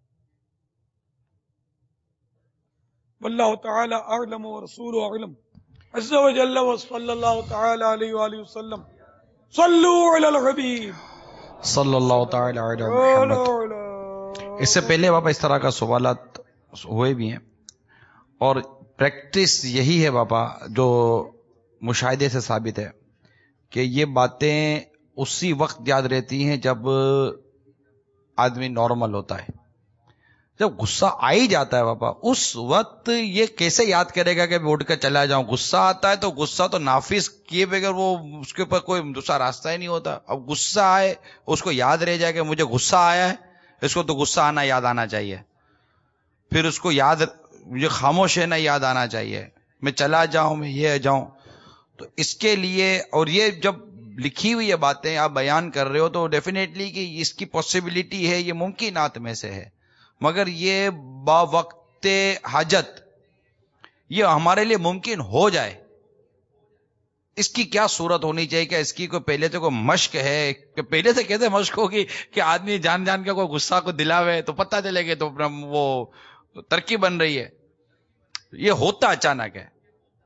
واللہ تعالی اعلم ورسولہ اعلم عز و جل وصلی اللہ تعالی علیہ وآلہ وسلم. صلو علی الحبیب صلی اللہ تعالی علی محمد. اس سے پہلے باپا اس طرح کا سوالات ہوئے بھی ہیں، اور پریکٹس یہی ہے باپا جو مشاہدے سے ثابت ہے کہ یہ باتیں اسی وقت یاد رہتی ہیں جب آدمی نارمل ہوتا ہے. جب غصہ آ ہی جاتا ہے باپا، اس وقت یہ کیسے یاد کرے گا کہ اٹھ کر چلا جاؤں؟ غصہ آتا ہے تو غصہ تو نافذ کیے بغیر وہ اس کے اوپر کوئی دوسرا راستہ ہی نہیں ہوتا. اب غصہ آئے اس کو یاد رہ جائے کہ مجھے غصہ آیا ہے، اس کو تو غصہ آنا یاد آنا چاہیے. پھر اس کو یاد، مجھے خاموش رہنا یاد آنا چاہیے، میں چلا جاؤں، میں یہ جاؤں. تو اس کے لیے، اور یہ جب لکھی ہوئی یہ باتیں آپ بیان کر رہے ہو تو ڈیفینیٹلی کہ اس کی پاسبلٹی ہے، یہ ممکنات میں سے ہے، مگر یہ با وقت حاجت یہ ہمارے لیے ممکن ہو جائے. اس کی کیا صورت ہونی چاہیے؟ کہ اس کی کوئی پہلے سے کوئی مشق ہے؟ کہ پہلے سے کیسے مشق ہوگی کہ آدمی جان جان کے کوئی غصہ کو دلاوے تو پتہ چلے گا تو وہ ترکیب بن رہی ہے. یہ ہوتا اچانک ہے.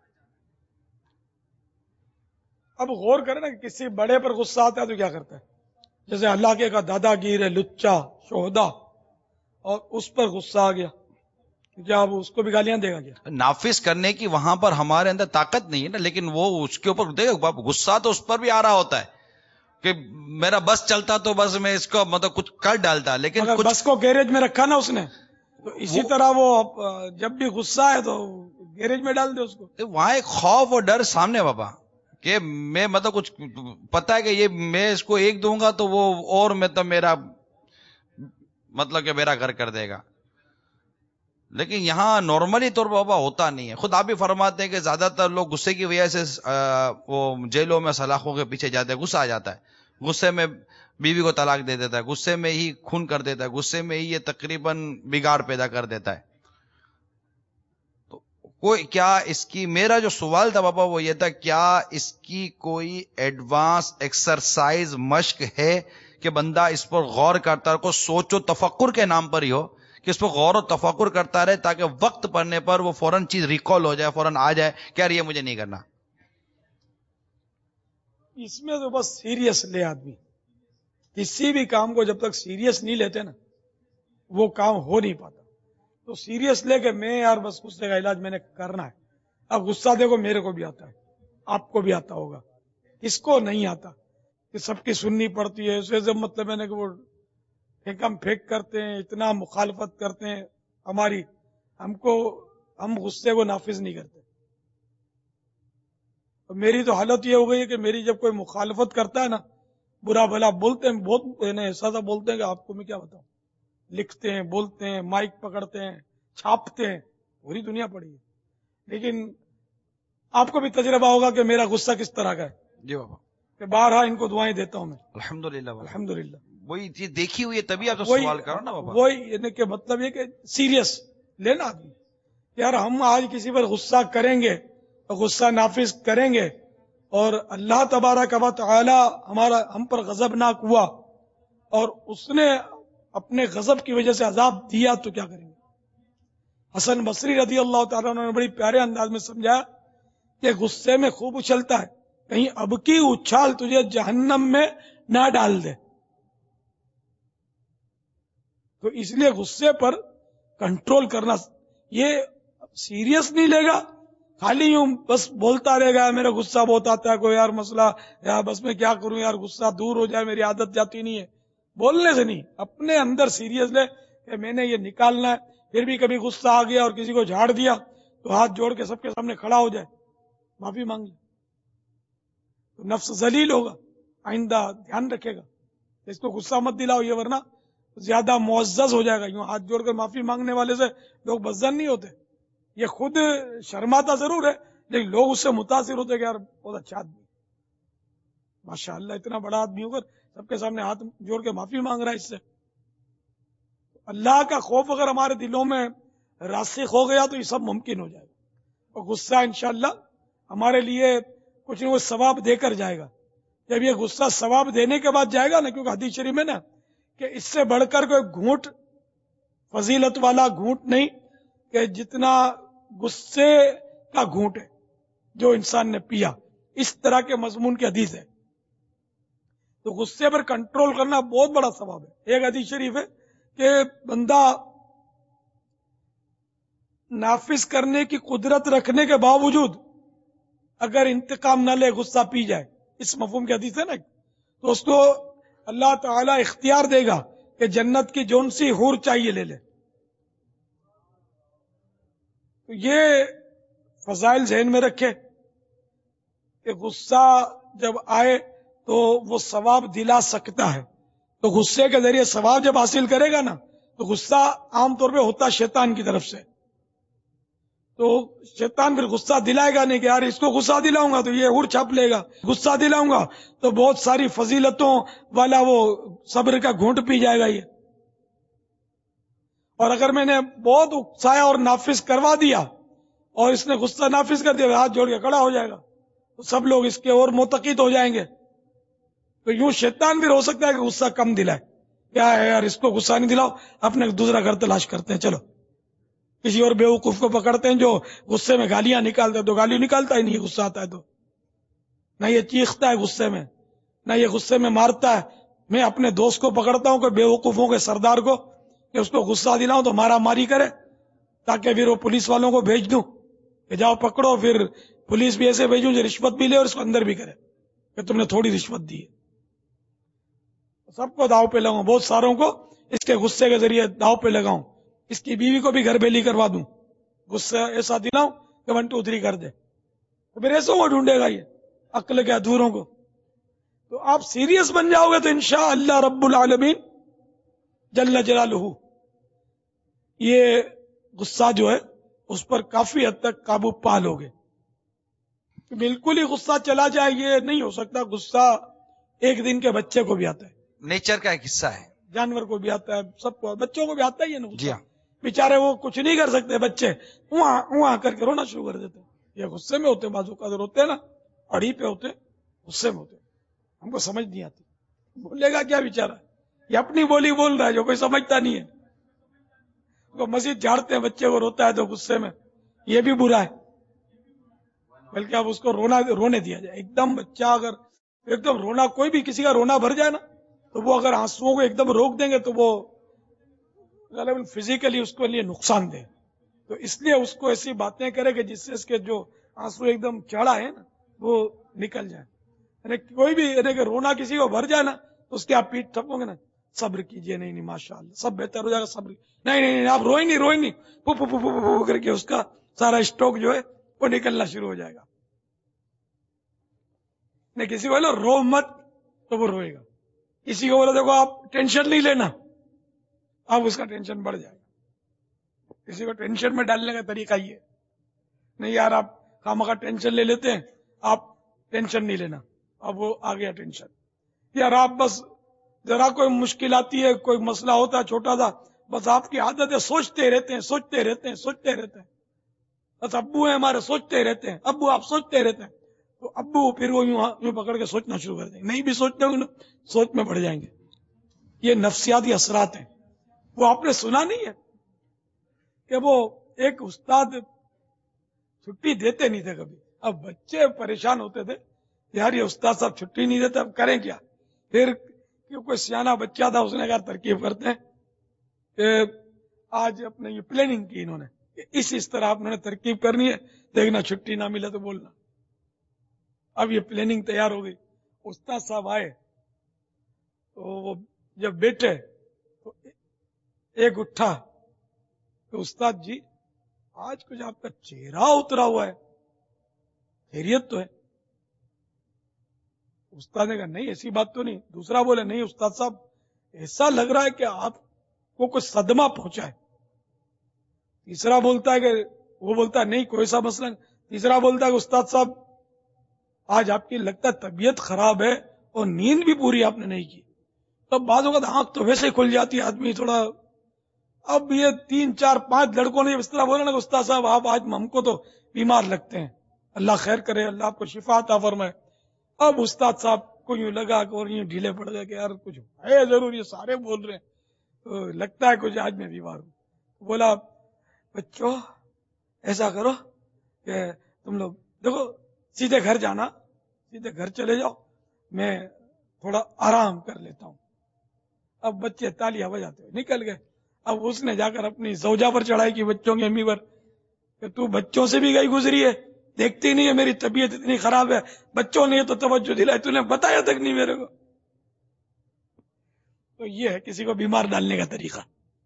اب غور کریں نا کہ کسی بڑے پر غصہ آتا ہے تو کیا کرتا ہے؟ جیسے اللہ کے کا دادا گیر ہے، لچا شہدا، اور اس پر غصہ آ گیا، کیا اب اس کو بھی گالیاں دے گا کیا؟ نافذ کرنے کی وہاں پر ہمارے اندر طاقت نہیں ہے نا، لیکن وہ اس کے اوپر دیکھو غصہ تو اس پر بھی آ رہا ہوتا ہے کہ میرا بس چلتا تو بس میں اس کو مطلب کچھ کر ڈالتا، لیکن اگر کچھ بس کو گیریج میں رکھا نا اس نے، تو اسی وہ طرح وہ جب بھی غصہ ہے تو گیریج میں ڈال دے اس کو. وہاں ایک خوف اور ڈر سامنے بابا کہ میں مطلب کچھ پتا ہے کہ یہ میں اس کو ایک دوں گا تو وہ اور مطلب میرا مطلب کہ میرا گھر کر دے گا. لیکن یہاں نارملی طور پر بابا ہوتا نہیں ہے. خود آپ بھی فرماتے ہیں کہ زیادہ تر لوگ غصے کی وجہ سے وہ جیلوں میں سلاخوں کے پیچھے جاتے ہیں. غصہ آ جاتا ہے، غصے میں بیوی کو طلاق دے دیتا ہے، غصے میں ہی خون کر دیتا ہے، غصے میں ہی یہ تقریباً بگاڑ پیدا کر دیتا ہے. تو کوئی کیا اس کی، میرا جو سوال تھا بابا وہ یہ تھا، کیا اس کی کوئی ایڈوانس ایکسرسائز مشق ہے کہ بندہ اس پر غور کرتا ہے، کو سوچ و تفکر کے نام پر ہی ہو کہ اس پر غور و تفکر کرتا رہے تاکہ وقت پڑنے پر وہ فوراً چیز ریکال ہو جائے، فوراً آ جائے کہ یار یہ مجھے نہیں کرنا. اس میں تو بس سیریس لے آدمی، کسی بھی کام کو جب تک سیریس نہیں لیتے نا وہ کام ہو نہیں پاتا. تو سیریس لے کے میں یار بس غصے کا علاج میں نے کرنا ہے. اب غصہ دیکھو میرے کو بھی آتا ہے، آپ کو بھی آتا ہوگا، اس کو نہیں آتا کہ سب کی سننی پڑتی ہے. اسے جب مطلب میں نے کہ وہ پھینکم پھینک کرتے ہیں، اتنا مخالفت کرتے ہیں ہماری، ہم کو ہم غصے کو نافذ نہیں کرتے. تو میری تو حالت یہ ہو گئی ہے کہ میری جب کوئی مخالفت کرتا ہے نا، برا بھلا بولتے ہیں، بہت ایسا سا بولتے ہیں کہ آپ کو میں کیا بتاؤں، لکھتے ہیں، بولتے ہیں، مائک پکڑتے ہیں، چھاپتے ہیں، پوری دنیا پڑی ہے. لیکن آپ کو بھی تجربہ ہوگا کہ میرا غصہ کس طرح کا ہے. جی بابا، کہ بارہا ان کو دعائیں دیتا ہوں میں، الحمدللہ الحمدللہ. وہی چیز دیکھی ہوئی ہے تبھی آپ تو وہی سوال کرو نا بابا. وہی یعنی کہ مطلب یہ کہ سیریس لینا آدمی. یار ہم آج کسی پر غصہ کریں گے تو غصہ نافذ کریں گے، اور اللہ تبارک و تعالی ہمارا ہم پر غضبناک ہوا اور اس نے اپنے غضب کی وجہ سے عذاب دیا تو کیا کریں گے؟ حسن بصری رضی اللہ تعالیٰ عنہ نے بڑی پیارے انداز میں سمجھایا کہ غصے میں خوب اچھلتا ہے، کہیں اب کی اچھال تجھے جہنم میں نہ ڈال دے. تو اس لیے غصے پر کنٹرول کرنا، یہ سیریس نہیں لے گا خالی یوں بس بولتا رہے گا میرا غصہ بہت آتا ہے، کوئی یار مسئلہ یار بس میں کیا کروں یار غصہ دور ہو جائے، میری عادت جاتی نہیں ہے. بولنے سے نہیں، اپنے اندر سیریس لے کہ میں نے یہ نکالنا ہے. پھر بھی کبھی غصہ آ گیا اور کسی کو جھاڑ دیا تو ہاتھ جوڑ کے سب کے سامنے کھڑا ہو جائے، معافی مانگ لے، تو نفس ذلیل ہوگا. آئندہ دھیان رکھے گا اس کو غصہ مت دلاؤ، یہ ورنہ زیادہ معزز ہو جائے گا. یوں ہاتھ جوڑ کر معافی مانگنے والے سے لوگ بدظن نہیں ہوتے، یہ خود شرماتا ضرور ہے لیکن لوگ اس سے متاثر ہوتے کہ یار بہت اچھا آدمی، ماشاء اللہ اتنا بڑا آدمی ہو کر سب کے سامنے ہاتھ جوڑ کے معافی مانگ رہا ہے. اس سے اللہ کا خوف اگر ہمارے دلوں میں راسخ ہو گیا تو یہ سب ممکن ہو جائے گا. اور غصہ انشاءاللہ ہمارے لیے کچھ نہ کچھ ثواب دے کر جائے گا. جب یہ غصہ ثواب دینے کے بعد جائے گا نا، کیونکہ حدیث شریف میں نا کہ اس سے بڑھ کر کوئی گھونٹ فضیلت والا گھونٹ نہیں کہ جتنا غصے کا گھونٹ ہے جو انسان نے پیا، اس طرح کے مضمون کی حدیث ہے. تو غصے پر کنٹرول کرنا بہت بڑا ثواب ہے. ایک حدیث شریف ہے کہ بندہ نافذ کرنے کی قدرت رکھنے کے باوجود اگر انتقام نہ لے، غصہ پی جائے، اس مفہوم کی حدیث ہے نا، تو اس کو اللہ تعالی اختیار دے گا کہ جنت کی جون سی حور چاہیے لے لے. تو یہ فضائل ذہن میں رکھے کہ غصہ جب آئے تو وہ ثواب دلا سکتا ہے. تو غصے کے ذریعے ثواب جب حاصل کرے گا نا، تو غصہ عام طور پہ ہوتا شیطان کی طرف سے. تو شیطان پھر غصہ دلائے گا نہیں کہ یار اس کو غصہ دلاؤں گا تو یہ حور چھاپ لے گا، غصہ دلاؤں گا تو بہت ساری فضیلتوں والا وہ صبر کا گھونٹ پی جائے گا یہ. اور اگر میں نے بہت اکسایا اور نافذ کروا دیا اور اس نے غصہ نافذ کر دیا، ہاتھ جوڑ کے کھڑا ہو جائے گا تو سب لوگ اس کے اور معتقد ہو جائیں گے. تو یوں شیطان بھی ہو سکتا ہے کہ غصہ کم دلائے، کیا ہے یار اس کو غصہ نہیں دلاؤ، اپنے دوسرا گھر تلاش کرتے ہیں، چلو کسی اور بیوقوف کو پکڑتے ہیں جو غصے میں گالیاں نکالتا ہے، تو گالی نکالتا ہی نہیں، غصہ آتا ہے تو نہ یہ چیختا ہے غصے میں، نہ یہ غصے میں مارتا ہے. میں اپنے دوست کو پکڑتا ہوں کہ بیوقوفوں کے سردار کو کہ اس کو غصہ دلاؤں تو مارا ماری کرے، تاکہ پھر وہ پولیس والوں کو بھیج دوں کہ جاؤ پکڑو، پھر پولیس بھی ایسے بھیجوں جو رشوت بھی لے اور اس کو اندر بھی کرے کہ تم نے تھوڑی رشوت دی ہے. سب کو داؤ پہ لگاؤں، بہت ساروں کو اس کے غصے کے ذریعے داؤ پہ لگاؤں، اس کی بیوی کو بھی گھر بیلی کروا دوں، غصہ ایسا دلاؤں کہ ون ٹو تھری کر دے. تو پھر ایسوں کو ڈھونڈے گا یہ عقل کے ادھوروں کو. تو آپ سیریس بن جاؤ گے تو انشاءاللہ رب العالمین جل جلالہ یہ غصہ جو ہے اس پر کافی حد تک قابو پا لو گے. بالکل ہی غصہ چلا جائے یہ نہیں ہو سکتا. غصہ ایک دن کے بچے کو بھی آتا ہے، نیچر کا ایک حصہ ہے، جانور کو بھی آتا ہے، سب کو، بچوں کو بھی آتا ہی ہے نا. جی ہاں، بیچارے وہ کچھ نہیں کر سکتے، بچے وہاں وہاں کر کے رونا شروع کر دیتے. یہ غصے میں ہوتے، بازو کا ہوتے ہیں نا، اڑی پہ ہوتے، غصے میں ہوتے، ہم کو سمجھ نہیں آتی. بولے گا کیا بیچارہ، یہ اپنی بولی بول رہا ہے جو کوئی سمجھتا نہیں ہے. وہ مسجد جھاڑتے ہیں، بچے کو روتا ہے تو غصے میں، یہ بھی برا ہے. بلکہ اب اس کو رونا رونے دیا جائے. ایک دم بچہ اگر ایک دم رونا، کوئی بھی کسی کا رونا بھر جائے نا، تو وہ اگر آنسوؤں کو ایک دم روک دیں گے تو وہ غالباً فزیکلی اس کے لیے نقصان دے. تو اس لیے اس کو ایسی باتیں کرے کہ جس سے اس کے جو آنسو ایک دم چڑھا ہے نا وہ نکل جائے. یعنی کوئی بھی یعنی کہ رونا کسی کو بھر جائے نا تو اس کے آپ پیٹ ٹھپو گے نا، صبر کیجئے، نہیں نہیں ماشاء اللہ سب بہتر ہو جائے گا، صبر نہیں نہیں نہیں آپ روئی نہیں روئی نہیں پو پو پو پو پو کر کے اس کا سارا اسٹاک جو ہے وہ نکلنا شروع ہو جائے گا. نہیں کسی کو بولو رو مت تو وہ روئے گا، کسی کو بولو دیکھو آپ ٹینشن نہیں لینا، اب اس کا ٹینشن بڑھ جائے گا. کسی کو ٹینشن میں ڈالنے کا طریقہ یہ نہیں، یار آپ خامخواہ ٹینشن لے لیتے ہیں، آپ ٹینشن نہیں لینا، اب وہ آ گیا ٹینشن. یار آپ بس ذرا کوئی مشکل آتی ہے، کوئی مسئلہ ہوتا ہے چھوٹا سا، بس آپ کی عادت ہے سوچتے رہتے ہیں سوچتے رہتے ہیں سوچتے رہتے ہیں. بس ابو ہیں ہمارے سوچتے رہتے ہیں، ابو آپ سوچتے رہتے ہیں، تو ابو پھر وہ یوں یوں پکڑ کے سوچنا شروع کر دیں گے. نہیں بھی سوچتے ہوں نا، سوچ میں پڑ جائیں گے. یہ نفسیاتی اثرات ہیں. وہ آپ نے سنا نہیں ہے کہ وہ ایک استاد چھٹی دیتے نہیں تھے کبھی، اب بچے پریشان ہوتے تھے یار یہ استاد صاحب چھٹی نہیں دیتے، اب کریں کیا. پھر کوئی سیانا بچہ تھا، اس نے کہا ترکیب کرتے ہیں کہ آج اپنے یہ پلاننگ کی انہوں نے इस इस तरह आप उन्होंने तरकीब करनी है, देखना छुट्टी ना मिले तो बोलना। अब ये प्लानिंग तैयार हो गई। उस्ताद साहब आए तो वो जब बैठे तो एक उठा तो उस्ताद जी आज कुछ आपका चेहरा उतरा हुआ है, खैरियत तो है? उस्ताद ने कहा नहीं ऐसी बात तो नहीं। दूसरा बोले नहीं उस्ताद साहब ऐसा लग रहा है कि आपको कुछ सदमा पहुंचा है। तीसरा बोलता है कि वो बोलता है नहीं कोई सा मसला नहीं। तीसरा बोलता है कि उस्ताद साहब आज आपकी लगता है तबीयत खराब है और नींद भी पूरी आपने नहीं की। तब बाद वक्त आंख तो वैसे ही खुल जाती है आदमी थोड़ा। अब ये तीन चार पांच लड़कों ने इस तरह बोला ना कि उस्ताद साहब आप आज हमको तो बीमार लगते हैं, अल्लाह खैर करे, अल्लाह आपको शिफा अता फरमाए। अब उस्ताद साहब को यूं लगा और यूं ढीले पड़ गए कि यार कुछ है जरूर, ये सारे बोल रहे हैं तो लगता है कुछ आज मैं बीमार हूं। बोला बच्चों ऐसा करो कि तुम लोग देखो सीधे घर जाना, सीधे घर चले जाओ, मैं थोड़ा आराम कर लेता हूं। अब बच्चे तालियां बजाते हुए निकल गए। अब उसने जाकर अपनी सौजा पर चढ़ाई की बच्चों की अम्मी पर कि तू बच्चों से भी गई गुजरी है, देखती नहीं है मेरी तबीयत इतनी खराब है, बच्चों ने तो तवज्जो दिलाई, तूने बताया तक नहीं मेरे को। तो ये है किसी को बीमार डालने का तरीका।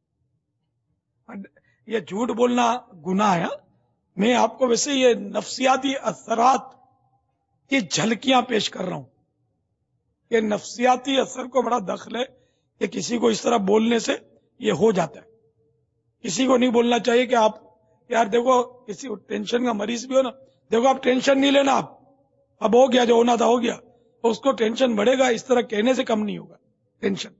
ये झूठ बोलना गुनाह है। मैं आपको वैसे ये नफ्सियाती असरात की झलकियां पेश कर रहा हूं। ये नफ्सियाती असर को बड़ा दखल है कि किसी को इस तरह बोलने से ये हो जाता है। किसी को नहीं बोलना चाहिए कि आप यार देखो, किसी टेंशन का मरीज भी हो ना, देखो आप टेंशन नहीं लेना, आप अब हो गया जो होना था हो गया, तो उसको टेंशन बढ़ेगा। इस तरह कहने से कम नहीं होगा टेंशन।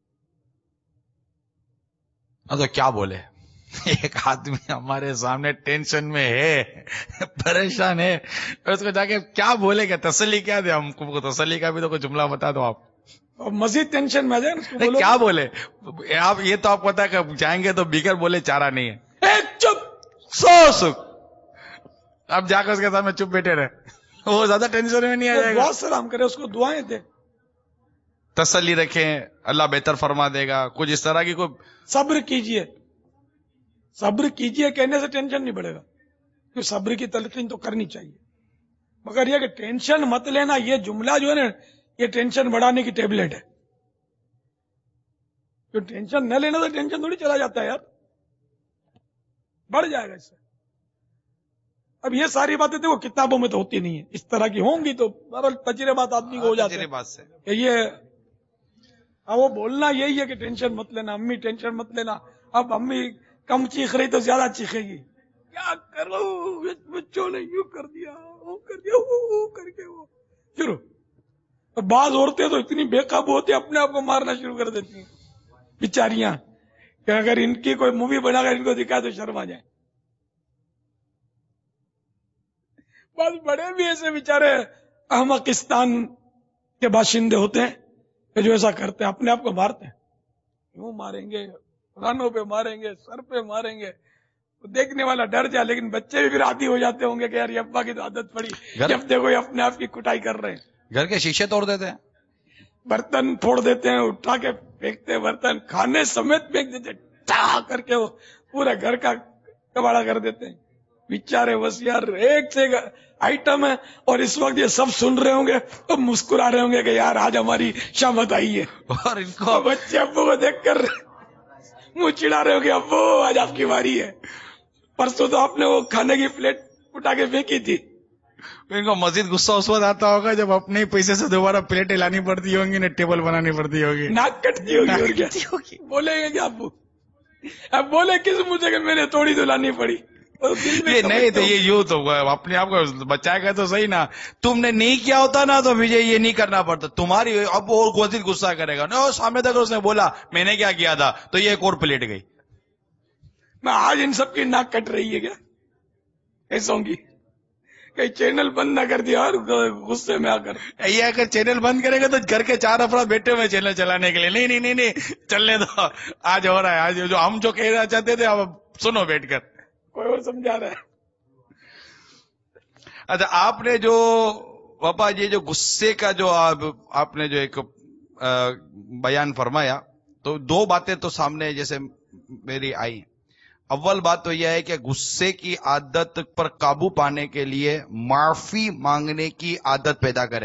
तो क्या बोले, एक आदमी हमारे सामने टेंशन में है, परेशान है, उसको जाके क्या बोले, क्या तसल्ली क्या दे? हमको तसल्ली का भी तो कोई जुमला बता दो आप। और मजीद टेंशन में आ जाए ना, क्या बोले आप? ये तो आपको पता है कि जाएंगे तो बिगर बोले चारा नहीं है। एक चुप सो सुख। अब जाकर उसके सामने चुप बैठे रहे, वो ज्यादा टेंशन में नहीं आ जाएगा। बहुत सलाम करे, उसको दुआएं दे, तसल्ली रखें, अल्लाह बेहतर फरमा देगा। कुछ इस तरह की कोई सब्र कीजिए, सब्र कीजिए कहने से टेंशन नहीं बढ़ेगा, क्योंकि सब्र की तलकीन तो करनी चाहिए। मगर यह कि टेंशन मत लेना, ये जुमला जो है ना, ये टेंशन बढ़ाने की टेबलेट है। तो टेंशन न लेना तो टेंशन थोड़ी चला जाता है यार, बढ़ जाएगा इससे। अब ये सारी बातें देखो किताबों में तो होती नहीं है, इस तरह की होंगी तो बहरहाल तजर्बात आदमी को हो जाते हैं बात से कि ये हाँ, वो बोलना यही है कि टेंशन मत लेना, अम्मी टेंशन मत लेना। अब अम्मी कम चीख रही तो ज्यादा चीखेगी, क्या करो बच्चों ने यूं कर दिया, वो कर दिया, वो, वो करके वो शुरू। तो बाज औरतें तो इतनी बेकाबू होती है, अपने आप को मारना शुरू कर देती हैं बेचारियां, कि अगर इनकी कोई मूवी बनाकर इनको दिखाए तो शर्म आ जाए। बस बड़े भी ऐसे बेचारे अहमकिस्तान के बाशिंदे होते हैं कि जो ऐसा करते हैं, अपने आप को मारते हैं। क्यों मारेंगे? रानों पे मारेंगे, सर पे मारेंगे, तो देखने वाला डर जाए। लेकिन बच्चे भी फिर आदी हो जाते होंगे कि यार ये अब्बा की तो आदत पड़ी, जब देखो ये अपने आप की कुटाई कर रहे हैं। घर के शीशे तोड़ देते हैं, बर्तन फोड़ देते हैं, उठा के फेंकते हैं, बर्तन खाने समेत फेंक देते हैं, टा करके वो पूरा घर का कबाड़ा कर देते हैं। बेचारे बस यार एक से एक आइटम है, और इस वक्त ये सब सुन रहे होंगे तो मुस्कुरा रहे होंगे कि यार आज हमारी शामत आई है। और इनको तो बच्चे अब्बू को देखकर मुंह चिढ़ा रहे होंगे, अब्बू आज आपकी बारी है, परसों तो आपने वो खाने की प्लेट उठा के फेंकी थी। इनको मजीद गुस्सा उस वक्त आता होगा जब अपने पैसे से दोबारा प्लेटें लानी पड़ती होंगी, न टेबल बनानी पड़ती होगी, नाक कटती होगी, और क्या बोलेंगे क्या अब्बू? अब बोले किस मुझे कि मैंने थोड़ी तो लानी पड़ी। ये नहीं तो ये यूं तो अपने आप को बचाएगा तो सही ना। तुमने नहीं किया होता ना तो मुझे ये नहीं करना पड़ता, तुम्हारी अब और मजीद गुस्सा करेगा ना। सामने तक उसने बोला मैंने क्या किया था, तो ये एक और प्लेट गई। मैं आज इन सबकी नाक कट रही है क्या ऐसा होंगी? कहीं चैनल बंद ना कर दिया और गुस्से में आकर। ये अगर चैनल बंद करेगा तो घर के चार अफराद बैठे हुए चैनल चलाने के लिए, नहीं नहीं नहीं नहीं चलने दो, आज हो रहा है, आज जो हम जो कहना चाहते थे अब सुनो बैठकर, कोई और समझा रहा है। अच्छा, आपने जो पापा जी जो गुस्से का जो आप, आपने जो एक आ, बयान फरमाया, तो दो बातें तो सामने जैसे मेरी आई। اول بات تو یہ ہے کہ غصے کی عادت پر قابو پانے کے لیے معافی مانگنے کی عادت پیدا کرے.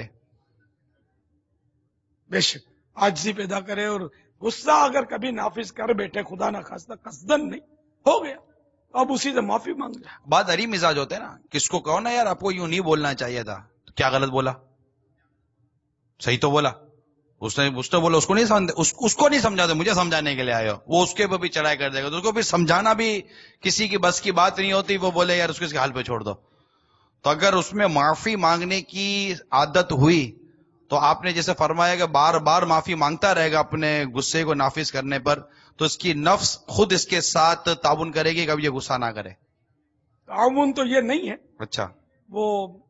بے شک عاجزی پیدا کرے، اور غصہ اگر کبھی نافذ کر بیٹھے خدا نہ خواستہ قصدن نہیں ہو گیا تو اب اسی سے معافی مانگ لے. بات عری مزاج ہوتے ہیں نا، کس کو کہو نا یار آپ کو یوں نہیں بولنا چاہیے تھا، تو کیا غلط بولا؟ صحیح تو بولا. اس نے اس نے بولا اس کو نہیں سمجھ اس, اس کو نہیں سمجھا تو مجھے سمجھانے کے لیے آئے ہو، وہ اس کے اوپر بھی چڑھائی کر دے گا، تو اس کو بھی سمجھانا بھی کسی کی بس کی بات نہیں ہوتی، وہ بولے یار اس کو اس کے حال پہ چھوڑ دو. تو اگر اس میں معافی مانگنے کی عادت ہوئی تو آپ نے جیسے فرمایا کہ بار بار معافی مانگتا رہے گا اپنے غصے کو نافذ کرنے پر، تو اس کی نفس خود اس کے ساتھ تعاون کرے گی کہ اب یہ غصہ نہ کرے. تعاون تو یہ نہیں ہے، اچھا وہ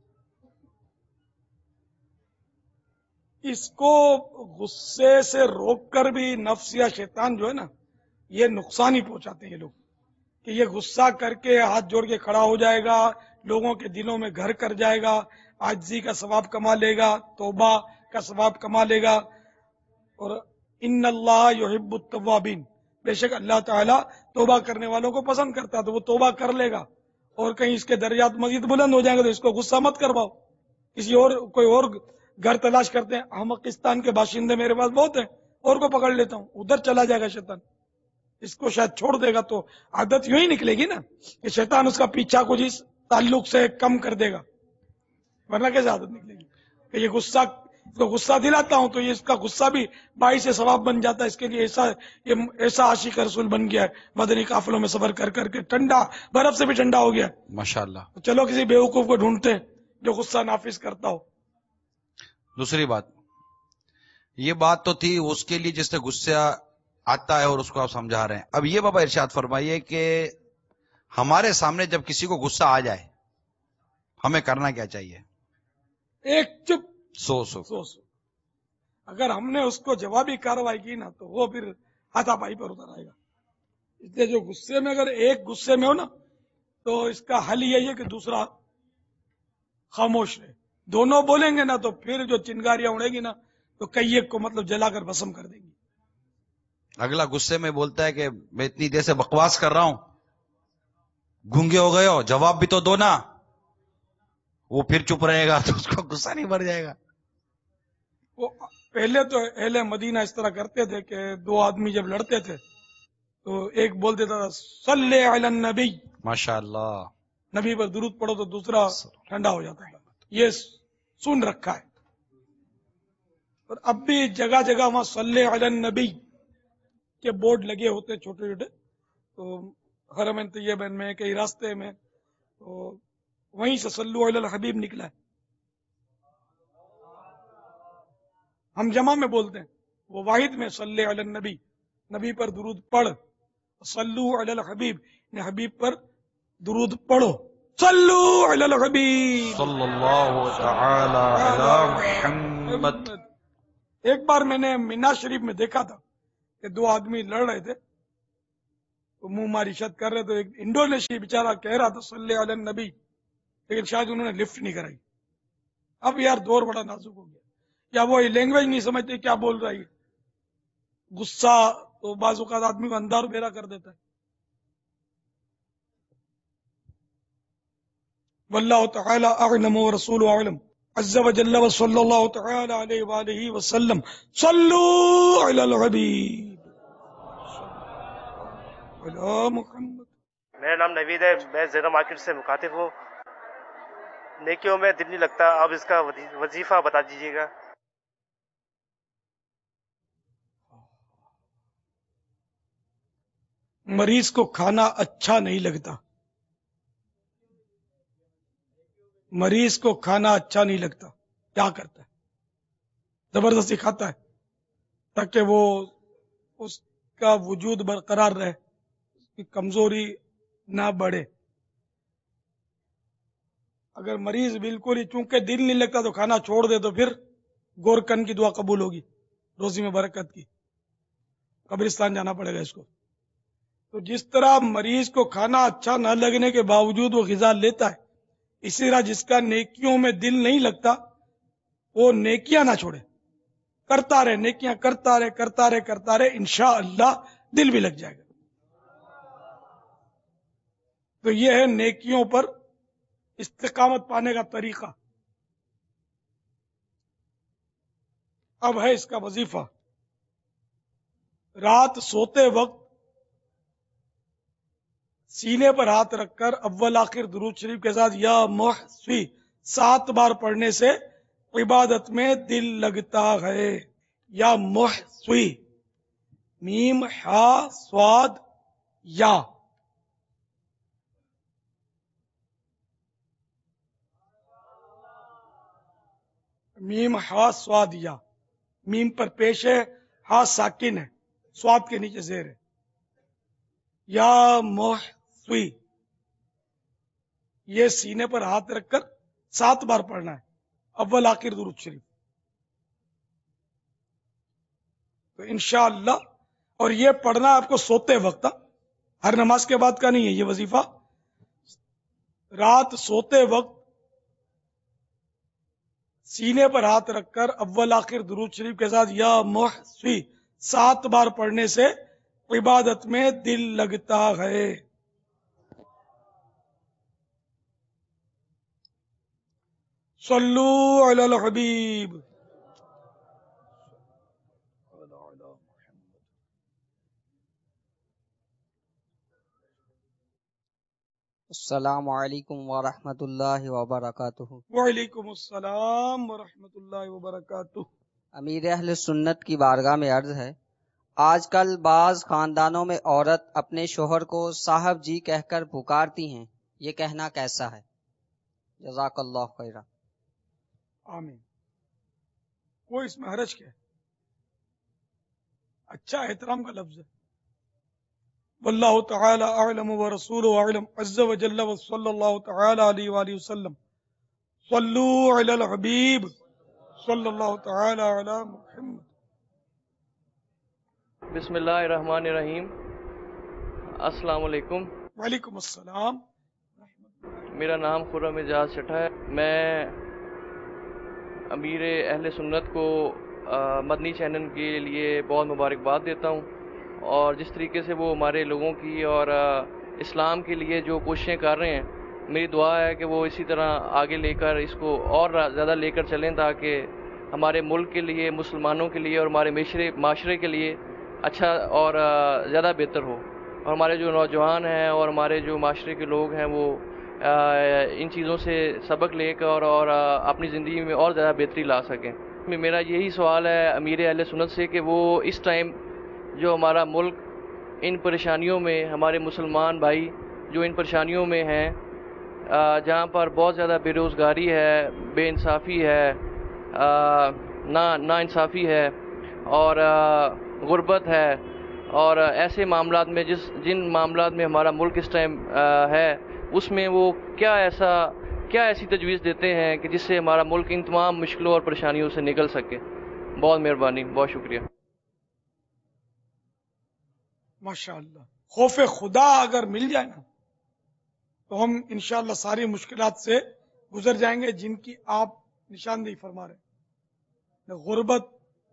اس کو غصے سے روک کر بھی نفس یا شیطان جو ہے نا یہ نقصان ہی پہنچاتے ہیں یہ لوگ، کہ یہ غصہ کر کے ہاتھ جوڑ کے کھڑا ہو جائے گا، لوگوں کے دلوں میں گھر کر جائے گا، عاجزی کا ثواب کما لے گا، توبہ کا ثواب کما لے گا. اور ان اللہ یحب التوابین، بے شک اللہ تعالیٰ توبہ کرنے والوں کو پسند کرتا ہے، تو وہ توبہ کر لے گا. اور کہیں اس کے درجات مزید بلند ہو جائیں گے تو اس کو غصہ مت کرواؤ، کسی اور کوئی اور گھر تلاش کرتے ہیں. احمقستان کے باشندے میرے پاس بہت ہیں، اور کو پکڑ لیتا ہوں، ادھر چلا جائے گا شیطان، اس کو شاید چھوڑ دے گا. تو عادت یوں ہی نکلے گی نا کہ شیطان اس کا پیچھا کچھ اس تعلق سے کم کر دے گا، ورنہ کیسے عادت نکلے گی کہ یہ غصہ اس کو غصہ دلاتا ہوں تو یہ اس کا غصہ بھی باعث ثواب بن جاتا ہے. اس کے لیے ایسا یہ ایسا عاشق رسول بن گیا ہے، مدنی قافلوں میں سفر کر کر کے ٹھنڈا برف سے بھی ٹھنڈا ہو گیا. ماشاءاللہ. چلو کسی بیوقوف کو ڈھونڈتے ہیں جو غصہ نافذ کرتا ہو. دوسری بات یہ بات تو تھی اس کے لیے جس سے غصہ آتا ہے اور اس کو آپ سمجھا رہے ہیں. اب یہ بابا ارشاد فرمائیے کہ ہمارے سامنے جب کسی کو غصہ آ جائے ہمیں کرنا کیا چاہیے؟ ایک چپ سو سو سو سو اگر ہم نے اس کو جوابی کارروائی کی نا تو وہ پھر ہاتھا پائی پر اتر آئے گا. اس لیے جو غصے میں اگر ایک غصے میں ہو نا تو اس کا حل یہی ہے کہ دوسرا خاموش رہے. دونوں بولیں گے نا تو پھر جو چنگاریاں اڑے گی نا تو کئی ایک کو مطلب جلا کر بھسم کر دیں گی. اگلا غصے میں بولتا ہے کہ میں اتنی دیر سے بکواس کر رہا ہوں، گونگے ہو گئے ہو، جواب بھی تو دو نا. وہ پھر چپ رہے گا تو اس کو غصہ نہیں بڑھ جائے گا. وہ پہلے تو اہل مدینہ اس طرح کرتے تھے کہ دو آدمی جب لڑتے تھے تو ایک بول دیتا تھا صلی علی النبی، ماشاء اللہ، نبی پر درود پڑھو، تو دوسرا ٹھنڈا ہو جاتا ہے. یہ سن رکھا ہے. اور اب بھی جگہ جگہ وہاں صلی علی النبی کے بورڈ لگے ہوتے ہیں چھوٹے چھوٹے، تو حرمین طیبین میں کئی راستے میں، تو وہیں سے صلو علی الحبیب نکلا ہے. ہم جمع میں بولتے ہیں، وہ واحد میں صلی علی النبی، نبی پر درود پڑھ. صلو علی الحبیب نے حبیب پر درود پڑھو. صلو علی الحبیب صلی اللہ تعالی علی محمد. ایک بار میں نے مینا شریف میں دیکھا تھا کہ دو آدمی لڑ رہے تھے، تو منہ ماری شت کر رہے تھے. ایک انڈونیشی بیچارہ کہہ رہا تھا صلی علی النبی، لیکن شاید انہوں نے لفٹ نہیں کرائی. اب یار دور بڑا نازک ہو گیا، یا وہ لینگویج نہیں سمجھتے کیا بول رہا ہے. غصہ تو بعض اوقات آدمی کو اندھا بیرا کر دیتا ہے. واللہ تعالی اعلم ورسول اعلم عز وجل وصلی اللہ تعالی علیہ وآلہ وسلم. صلو علی الحبیب علی محمد. میرا نام نوید ہے، میں زیرہ مارکیٹ سے مخاطب ہوں. نیکیوں میں دل نہیں لگتا، آپ اس کا وظیفہ بتا دیجیے گا. مریض کو کھانا اچھا نہیں لگتا، مریض کو کھانا اچھا نہیں لگتا، کیا کرتا ہے؟ زبردستی کھاتا ہے تاکہ وہ اس کا وجود برقرار رہے، اس کی کمزوری نہ بڑھے. اگر مریض بالکل ہی چونکہ دل نہیں لگتا تو کھانا چھوڑ دے تو پھر گورکن کی دعا قبول ہوگی، روزی میں برکت کی، قبرستان جانا پڑے گا اس کو. تو جس طرح مریض کو کھانا اچھا نہ لگنے کے باوجود وہ غذا لیتا ہے، اسی طرح جس کا نیکیوں میں دل نہیں لگتا وہ نیکیاں نہ چھوڑے، کرتا رہے، نیکیاں کرتا رہے کرتا رہے کرتا رہے انشاءاللہ دل بھی لگ جائے گا. تو یہ ہے نیکیوں پر استقامت پانے کا طریقہ. اب ہے اس کا وظیفہ. رات سوتے وقت سینے پر ہاتھ رکھ کر اول آخر درود شریف کے ساتھ یا محسوی سات بار پڑھنے سے عبادت میں دل لگتا ہے. یا محسوی، میم ہا سواد یا. میم ہا سواد یا. میم پر پیش ہے، ہا ساکن ہے، سواد کے نیچے زیر ہے. یا محسوی، یہ سینے پر ہاتھ رکھ کر سات بار پڑھنا ہے، اول آخر درود شریف. تو انشاءاللہ، اور یہ پڑھنا آپ کو سوتے وقت، ہر نماز کے بعد کا نہیں ہے یہ وظیفہ. رات سوتے وقت سینے پر ہاتھ رکھ کر اول آخر درود شریف کے ساتھ یا محسوی سات بار پڑھنے سے عبادت میں دل لگتا ہے. صلو علی الحبیب. السلام علیکم ورحمۃ اللہ وبرکاتہ. وعلیکم السلام ورحمۃ اللہ وبرکاتہ. امیر اہل سنت کی بارگاہ میں عرض ہے، آج کل بعض خاندانوں میں عورت اپنے شوہر کو صاحب جی کہہ کر پکارتی ہیں، یہ کہنا کیسا ہے؟ جزاک اللہ خیرہ. آمین. کوئی اس میں حرج کیا ہے؟ اچھا احترام کا لفظ ہے. واللہ تعالی اعلم ورسولہ اعلم عز وجل وصلی اللہ تعالی علیہ وآلہ وسلم. صلو علی الحبیب صلی اللہ تعالی علی محمد. بسم اللہ الرحمن الرحیم. السلام علیکم. وعلیکم السلام. میرا نام خرم اعجاز چٹھا ہے. میں امیر اہل سنت کو مدنی چینل کے لیے بہت مبارکباد دیتا ہوں، اور جس طریقے سے وہ ہمارے لوگوں کی اور اسلام کے لیے جو کوششیں کر رہے ہیں، میری دعا ہے کہ وہ اسی طرح آگے لے کر اس کو اور زیادہ لے کر چلیں، تاکہ ہمارے ملک کے لیے، مسلمانوں کے لیے اور ہمارے معاشرے معاشرے کے لیے اچھا اور زیادہ بہتر ہو. اور ہمارے جو نوجوان ہیں اور ہمارے جو معاشرے کے لوگ ہیں وہ ان چیزوں سے سبق لے کر اور اپنی زندگی میں اور زیادہ بہتری لا سکیں. میرا یہی سوال ہے امیر اہل سنت سے کہ وہ اس ٹائم جو ہمارا ملک ان پریشانیوں میں، ہمارے مسلمان بھائی جو ان پریشانیوں میں ہیں، جہاں پر بہت زیادہ بے روزگاری ہے، بے انصافی ہے، نا نا انصافی ہے اور غربت ہے، اور ایسے معاملات میں جس جن معاملات میں ہمارا ملک اس ٹائم ہے، اس میں وہ کیا ایسا کیا ایسی تجویز دیتے ہیں کہ جس سے ہمارا ملک ان تمام مشکلوں اور پریشانیوں سے نکل سکے؟ بہت مہربانی، بہت شکریہ. ماشاء اللہ. خوف خدا اگر مل جائے نا تو ہم انشاءاللہ ساری مشکلات سے گزر جائیں گے جن کی آپ نشاندہی فرما رہے ہیں. غربت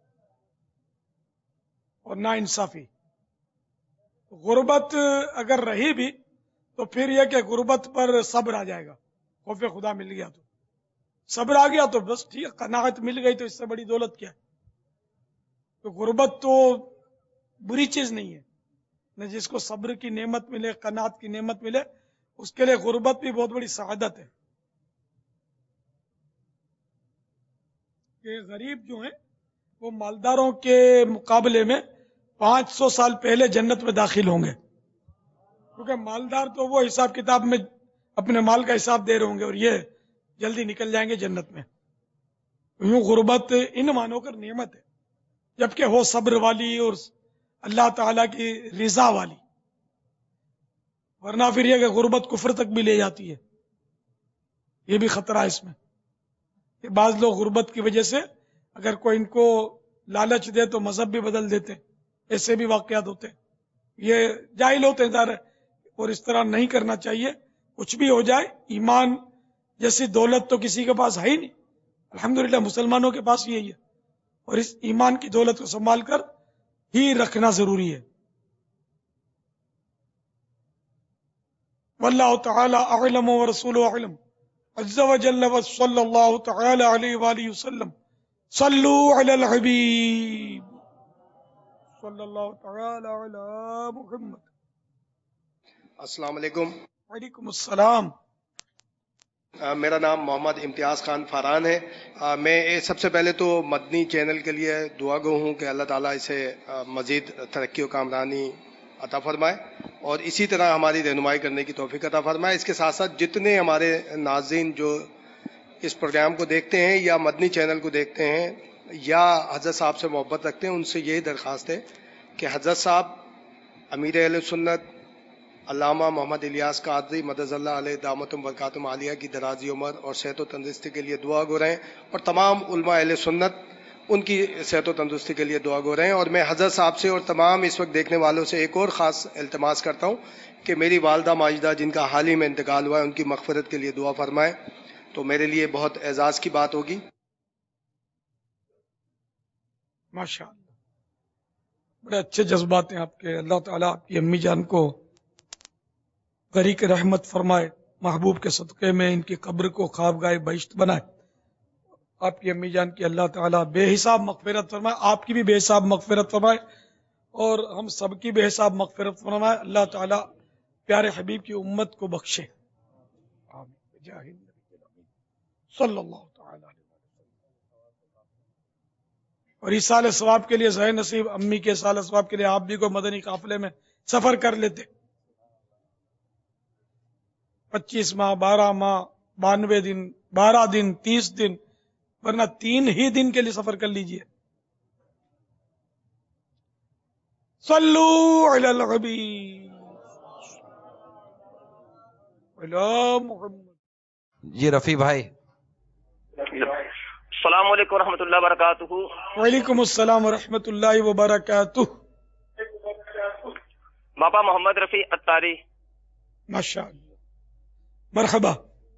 اور نا انصافی. غربت اگر رہی بھی تو پھر یہ کہ غربت پر صبر آ جائے گا. خوف خدا مل گیا تو صبر آ گیا تو بس ٹھیک ہے، قناعت مل گئی تو اس سے بڑی دولت کیا ہے. تو غربت تو بری چیز نہیں ہے، نہ جس کو صبر کی نعمت ملے، قناعت کی نعمت ملے، اس کے لیے غربت بھی بہت بڑی سعادت ہے. کہ غریب جو ہیں وہ مالداروں کے مقابلے میں پانچ سو سال پہلے جنت میں داخل ہوں گے، کیونکہ مالدار تو وہ حساب کتاب میں اپنے مال کا حساب دے رہے ہوں گے اور یہ جلدی نکل جائیں گے جنت میں. یوں غربت ان مانو کر نعمت ہے، جبکہ ہو صبر والی اور اللہ تعالی کی رضا والی، ورنہ پھر یہ کہ غربت کفر تک بھی لے جاتی ہے. یہ بھی خطرہ ہے اس میں کہ بعض لوگ غربت کی وجہ سے اگر کوئی ان کو لالچ دے تو مذہب بھی بدل دیتے، ایسے بھی واقعات ہوتے ہیں. یہ جاہل ہوتے ہیں ظاہر ہے، اور اس طرح نہیں کرنا چاہیے. کچھ بھی ہو جائے، ایمان جیسی دولت تو کسی کے پاس ہے ہی نہیں. الحمدللہ مسلمانوں کے پاس یہی ہے، اور اس ایمان کی دولت کو سنبھال کر ہی رکھنا ضروری ہے. واللہ تعالی اعلم ورسولہ اعلم عز وجل وصلی اللہ تعالی علیہ وآلہ وسلم صلو علی الحبیب صلی اللہ تعالی علی محمد. السلام علیکم. وعلیکم السلام. آ, میرا نام محمد امتیاز خان فاران ہے. آ, میں سب سے پہلے تو مدنی چینل کے لیے دعا گو ہوں کہ اللہ تعالیٰ اسے آ, مزید ترقی و کامرانی عطا فرمائے اور اسی طرح ہماری رہنمائی کرنے کی توفیق عطا فرمائے. اس کے ساتھ ساتھ جتنے ہمارے ناظرین جو اس پروگرام کو دیکھتے ہیں یا مدنی چینل کو دیکھتے ہیں یا حضرت صاحب سے محبت رکھتے ہیں، ان سے یہی درخواست ہے کہ حضرت صاحب امیر اہل سنت علامہ محمد الیاس قادری مدد اللہ علیہ دامتم برکاتم عالیہ کی درازی عمر اور صحت و تندرستی کے لیے دعا گو رہے ہیں، اور تمام علماء اہل سنت ان کی صحت و تندرستی کے لیے دعا گو رہے ہیں. اور میں حضرت صاحب سے اور تمام اس وقت دیکھنے والوں سے ایک اور خاص التماس کرتا ہوں کہ میری والدہ ماجدہ جن کا حال ہی میں انتقال ہوا ہے ان کی مغفرت کے لیے دعا فرمائیں، تو میرے لیے بہت اعزاز کی بات ہوگی. ماشاء اللہ، بڑے اچھے جذبات ہیں آپ کے. اللہ تعالیٰ آپ کی امی جان کو غریق رحمت فرمائے، محبوب کے صدقے میں ان کی قبر کو خوابگاہ بہشت بنائے. آپ کی امی جان کی اللہ تعالیٰ بے حساب مغفرت فرمائے، آپ کی بھی بے حساب مغفرت فرمائے اور ہم سب کی بے حساب مغفرت فرمائے. اللہ تعالیٰ پیارے حبیب کی امت کو بخشے. آمین. صلی اللہ تعالی علیہ وسلم. اور اس سال ثواب کے لیے ذہن نصیب امی کے سال ثواب کے لیے آپ بھی کو مدنی قافلے میں سفر کر لیتے. پچیس ماہ، بارہ ماہ، بانوے دن، بارہ دن، تیس دن، ورنہ تین ہی دن کے لیے سفر کر لیجئے. صلو علی الحبیب علی محمد. جی رفیع بھائی. السلام علیکم ورحمۃ اللہ وبرکاتہ. وعلیکم السلام ورحمۃ اللہ وبرکاتہ. بابا محمد رفیع اتاری. ماشاء اللہ، مرحبا.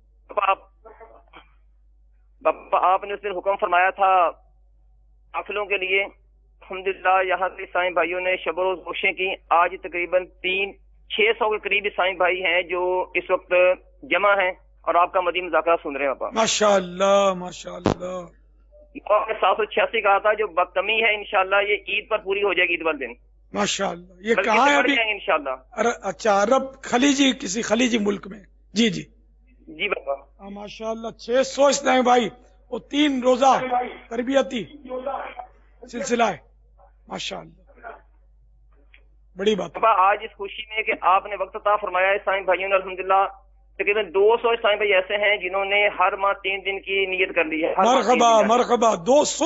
بابا آپ نے اس دن حکم فرمایا تھا قافلوں کے لیے. الحمدللہ یہاں کے عیسائی بھائیوں نے شب و روز کوششیں کی. آج تقریباً تین چھ سو کے قریب عیسائی بھائی ہیں جو اس وقت جمع ہیں اور آپ کا مدنی مذاکرہ سن رہے ہیں. بابا ماشاء اللہ ماشاء اللہ. سات سو چھیاسی کہا تھا جو کمی ہے انشاءاللہ یہ عید پر پوری ہو جائے گی، عید والے دن. ماشاء اللہ. یہ کہاں ہے ابھی؟ انشاءاللہ. اچھا، عرب خلیجی کسی خلیجی ملک میں. جی جی جی بابا. ماشاء اللہ. چھ سو اسلامی بھائی وہ تین روزہ تربیتی سلسلہ ہے. ماشاء اللہ، بڑی بات. بابا آج اس خوشی میں کہ آپ نے وقت عطا فرمایا عیسائی بھائیوں نے، الحمدللہ تقریباً دو سو عیسائی بھائی ایسے ہیں جنہوں نے ہر ماہ تین دن کی نیت کر لی ہے. مرحبا مرحبا. دو سو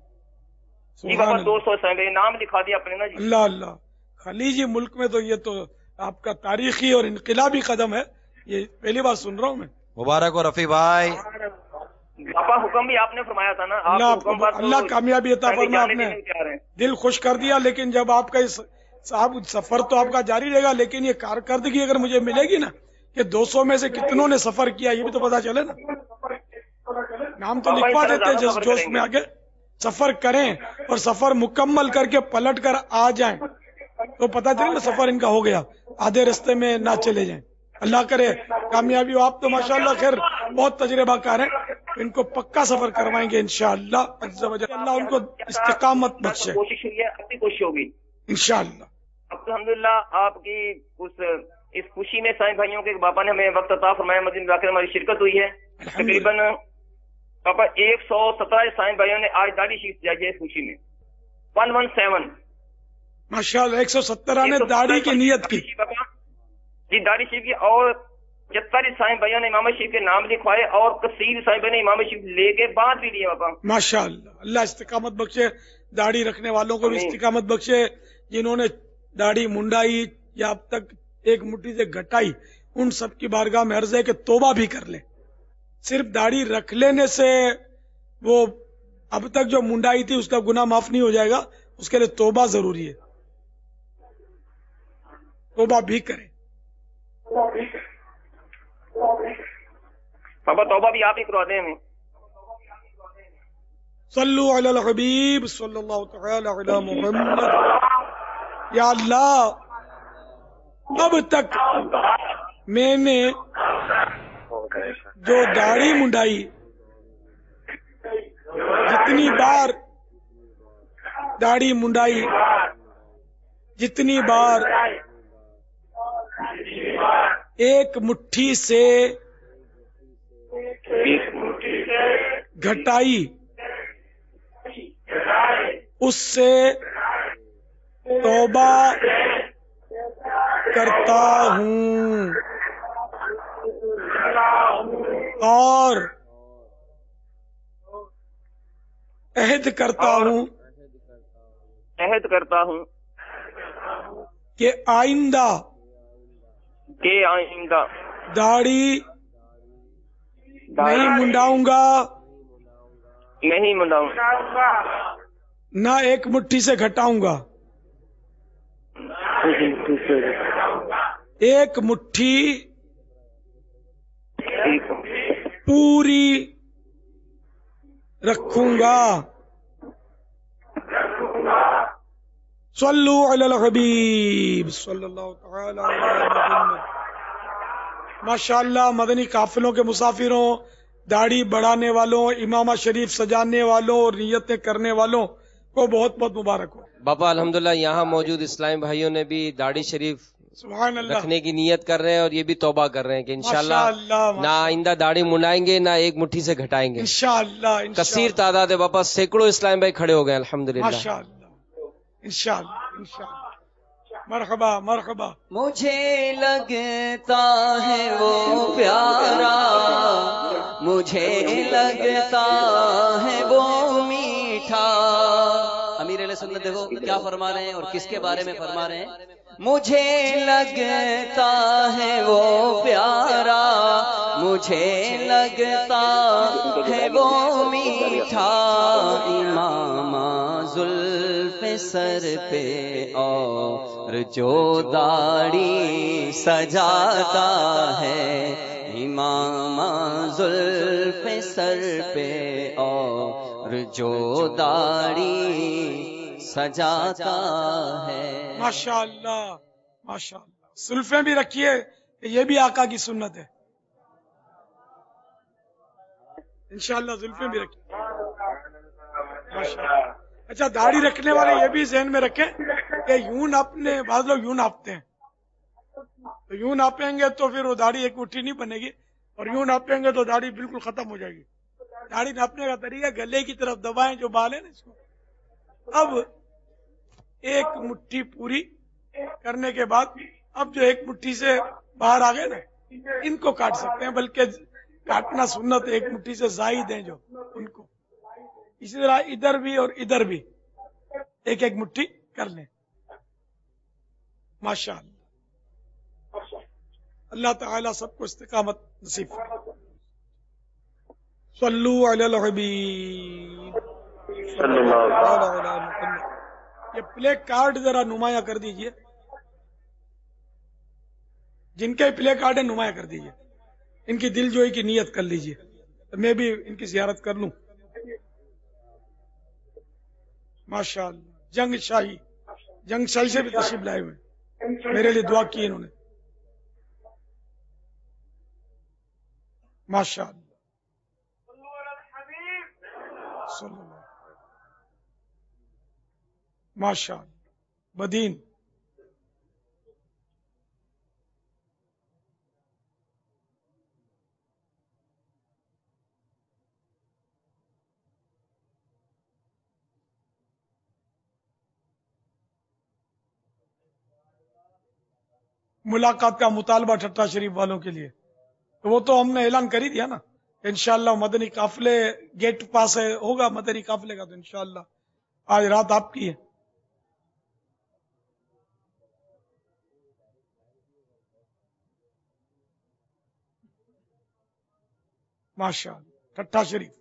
جی بابا، دو سو عیسائی بھائی نام لکھا دیا اپنے نا جی. اللہ اللہ. خلیجی ملک میں تو یہ تو آپ کا تاریخی اور انقلابی قدم ہے. یہ پہلی بار سن رہا ہوں میں. مبارک ہو رفیع بھائی. پاپا حکم بھی آپ نے فرمایا تھا نا. اللہ اللہ کامیابی عطا فرمائے. آپ نے دل خوش کر دیا. لیکن جب آپ کا صاحب سفر تو آپ کا جاری رہے گا، لیکن یہ کارکردگی اگر مجھے ملے گی نا کہ دو سو میں سے کتنوں نے سفر کیا یہ بھی تو پتا چلے نا. نام تو لکھوا دیتے جس جوش میں آگے سفر کریں اور سفر مکمل کر کے پلٹ کر آ جائیں تو پتا چلے نا سفر ان کا ہو گیا، آدھے رستے میں نہ چلے جائیں. اللہ کرے کامیابی ہو. آپ تو ماشاءاللہ خیر بہت تجربہ کار ہیں، ان کو پکا سفر کروائیں گے انشاءاللہ. اللہ ان کو استقامت بخشے. کوشش ہوئی ہے، اپنی کوشش ہوگی انشاءاللہ. الحمدللہ آپ کی اس اس خوشی میں سائیں بھائیوں کے بابا نے ہمیں وقت عطا فرمایا، مدنی مذاکرے ہماری شرکت ہوئی ہے. تقریباً پاپا ایک سو سترہ سائیں بھائیوں نے آج داڑھی شریف جائی ہے اس خوشی میں. ون ون سیون ماشاء اللہ. ایک سو سترہ نے داڑھی کی نیت کی جی، داڑھی شریف کی. اور پچہتر عیسائی بھائیوں نے امام شریف کے نام لکھوائے اور کثیر عیسائی بھائی نے امام شریف لے کے بعد بھی لیے. بابا ماشاء اللہ. اللہ استقامت بخشے. داڑھی رکھنے والوں کو بھی استقامت بخشے. جنہوں نے داڑھی منڈائی یا اب تک ایک مٹھی سے گھٹائی ان سب کی بارگاہ میں عرض ہے کہ توبہ بھی کر لیں. صرف داڑھی رکھ لینے سے وہ اب تک جو منڈائی تھی اس کا گناہ معاف نہیں ہو جائے گا. اس کے لیے توبہ ضروری ہے. توبہ بھی کریں. بابا توبہ بھی آپ ہی کروا دیں ہمیں. صلو علی الحبیب صلی اللہ تعالی علی محمد. یا اللہ اب تک میں نے جو داڑھی منڈائی، جتنی بار داڑھی منڈائی، جتنی بار ایک مٹھی سے گھٹائی، اس سے توبہ کرتا ہوں اور عہد کرتا ہوں عہد کرتا ہوں کہ آئندہ کہ آئندہ داڑھی نہیں منڈاؤں گا، نہیں منڈاؤں نہ ایک مٹھی سے گھٹاؤں گا۔ ایک مٹھی پوری رکھوں گا۔ صلو علی الحبیب صلی اللہ تعالی علی محمد۔ ماشاءاللہ مدنی قافلوں کے مسافروں، داڑھی بڑھانے والوں، امامہ شریف سجانے والوں اور نیتیں کرنے والوں کو بہت بہت مبارک ہو۔ باپا الحمدللہ یہاں موجود اسلامی بھائیوں نے بھی داڑھی شریف سبحان اللہ رکھنے کی نیت کر رہے ہیں اور یہ بھی توبہ کر رہے ہیں کہ انشاءاللہ ماشاءاللہ نہ آئندہ داڑھی منڈائیں گے، نہ ایک مٹھی سے گھٹائیں گے انشاءاللہ کثیر تعداد ہے باپا، سینکڑوں اسلامی بھائی کھڑے ہو گئے الحمدللہ۔ ماشاءاللہ انشاءاللہ انشاءاللہ مرحبا مرحبا۔ مجھے لگتا ہے وہ پیارا، مجھے لگتا ہے وہ میٹھا۔ امیر علیہ سنت دیکھو کیا فرما رہے ہیں اور کس کے بارے میں فرما رہے ہیں۔ مجھے لگتا ہے وہ پیارا، مجھے لگتا ہے وہ میٹھا، امام زلف سر پہ اور جو داڑھی سجاتا ہے، امام زلف سر پہ اور جو داڑھی سجاتا ہے۔ ماشاءاللہ ماشاءاللہ۔ زلفیں بھی رکھیے، یہ بھی آقا کی سنت ہے۔ انشاءاللہ زلفیں بھی رکھیے ماشاءاللہ۔ اچھا داڑھی رکھنے والے یہ بھی ذہن میں رکھیں کہ یوں ناپنے، بعض لوگ یوں ناپتے ہیں، تو یوں ناپیں گے تو پھر وہ داڑھی ایک مٹھی نہیں بنے گی، اور یوں ناپیں گے تو داڑھی بالکل ختم ہو جائے گی۔ داڑھی ناپنے کا طریقہ گلے کی طرف دبائیں، جو بال ہے نا اس کو، اب ایک مٹھی پوری کرنے کے بعد اب جو ایک مٹھی سے باہر آ گئے نا، ان کو کاٹ سکتے ہیں، بلکہ کاٹنا سنت، ایک مٹھی سے زائد ہیں جو ان کو۔ اسی طرح ادھر بھی اور ادھر بھی ایک ایک مٹھی کر لیں ماشاءاللہ۔ اللہ تعالیٰ سب کو استقامت نصیب فرمائے۔ صلو علی الحبیب صلی اللہ علیہ وسلم۔ یہ پلے کارڈ ذرا نمایاں کر دیجئے، جن کے پلے کارڈ ہیں نمایاں کر دیجئے، ان کی دل جوئی کی نیت کر لیجئے، میں بھی ان کی زیارت کر لوں۔ ماشاءاللہ جنگ شاہی، جنگ شاہی سے بھی تشریف لائے ہوئے، میرے لیے دعا کی انہوں نے ماشاءاللہ۔ ماشاءاللہ بدین ملاقات کا مطالبہ ٹھٹا شریف والوں کے لیے، تو وہ تو ہم نے اعلان کر ہی دیا نا، انشاءاللہ مدنی قافلے گیٹ پاس ہے، ہوگا مدنی قافلے کا، تو انشاءاللہ آج رات آپ کی ہے۔ ماشاءاللہ ٹھٹا شریف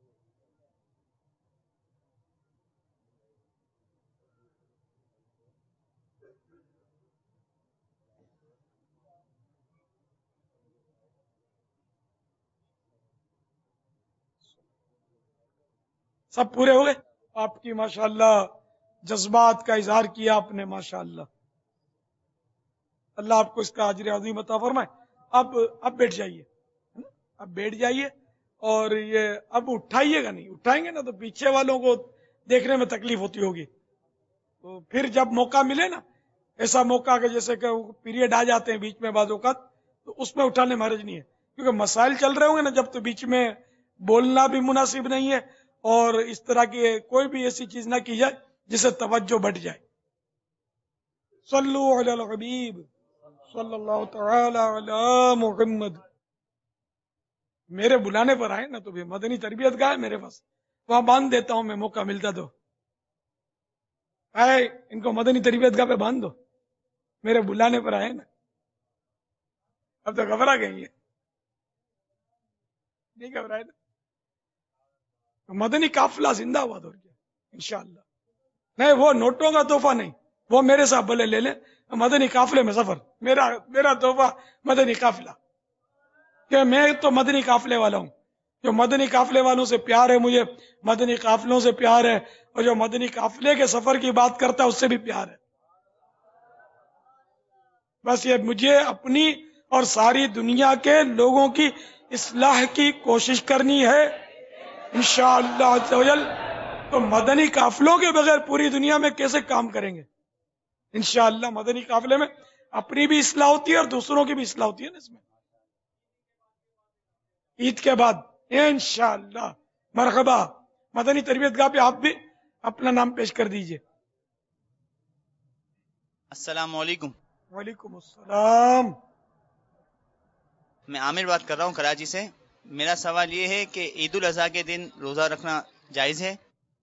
سب پورے ہو گئے؟ آپ کی ماشاءاللہ جذبات کا اظہار کیا آپ نے ماشاءاللہ، اللہ آپ کو اس کا اجر عظیم عطا فرمائے۔ اب اب بیٹھ جائیے، اب بیٹھ جائیے، اور یہ اب اٹھائیے گا نہیں، اٹھائیں گے نا تو پیچھے والوں کو دیکھنے میں تکلیف ہوتی ہوگی. تو پھر جب موقع ملے نا، ایسا موقع کہ جیسے کہ پیریڈ آ جاتے ہیں بیچ میں بعض اوقات، تو اس میں اٹھانے میں حرج نہیں ہے، کیونکہ مسائل چل رہے ہوں گے نا جب، تو بیچ میں بولنا بھی مناسب نہیں ہے، اور اس طرح کی کوئی بھی ایسی چیز نہ کی جائے جسے توجہ بٹ جائے. صلو علی الحبیب صلی اللہ تعالی علی محمد. میرے بلانے پر آئے نا تو بھی مدنی تربیت گاہ ہے میرے پاس، وہاں باندھ دیتا ہوں میں، موقع ملتا تو آئے ان کو مدنی تربیت گاہ پہ باندھ دو، میرے بلانے پر آئے نا. اب تو گھبرا گئی ہے، نہیں گھبرائے نا. مدنی قافلہ زندہ باد ہو گیا انشاءاللہ. نہیں وہ نوٹوں کا تحفہ نہیں، وہ میرے ساتھ بھلے لے لیں، مدنی قافلے میں سفر، میرا میرا تحفہ مدنی قافلہ، کہ میں تو مدنی قافلے والا ہوں. جو مدنی قافلے والوں سے پیار ہے مجھے، مدنی قافلوں سے پیار ہے، اور جو مدنی قافلے کے سفر کی بات کرتا ہے اس سے بھی پیار ہے. بس یہ مجھے اپنی اور ساری دنیا کے لوگوں کی اصلاح کی کوشش کرنی ہے انشاءاللہ عز و جل. تو مدنی قافلوں کے بغیر پوری دنیا میں کیسے کام کریں گے؟ انشاءاللہ مدنی قافلے میں اپنی بھی اصلاح ہوتی ہے اور دوسروں کی بھی اصلاح ہوتی ہے نا. اس میں عید کے بعد انشاءاللہ. مرحبا. مدنی تربیت گاہ پہ آپ بھی اپنا نام پیش کر دیجئے. السلام علیکم. وعلیکم السلام. میں عامر بات کر رہا ہوں کراچی سے. میرا سوال یہ ہے کہ عید الاضحیٰ کے دن روزہ رکھنا جائز ہے؟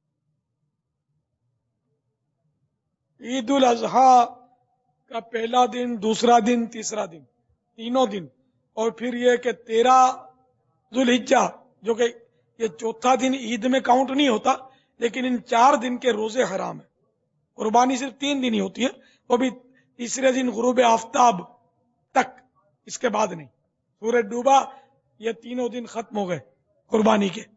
عید الاضحیٰ کا پہلا دن، دوسرا دن، تیسرا دن، تینوں دن، اور پھر یہ کہ تیرہ ذوالحجہ جو کہ یہ چوتھا دن عید میں کاؤنٹ نہیں ہوتا، لیکن ان چار دن کے روزے حرام ہیں. قربانی صرف تین دن ہی ہوتی ہے، وہ بھی تیسرے دن غروب آفتاب تک، اس کے بعد نہیں. سورج ڈوبا یہ تینوں دن ختم ہو گئے قربانی کے.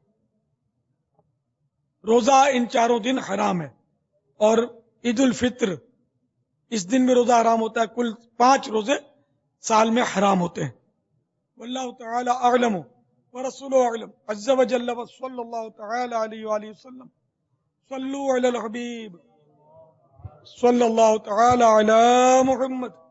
روزہ ان چاروں دن حرام ہے. اور عید الفطر اس دن میں روزہ حرام ہوتا ہے. کل پانچ روزے سال میں حرام ہوتے ہیں. واللہ تعالی اعلم ورسولہ اعلم عز و جل وصلی اللہ تعالی علیہ وآلہ وسلم. صلو علی الحبیب صلی اللہ تعالی علی محمد.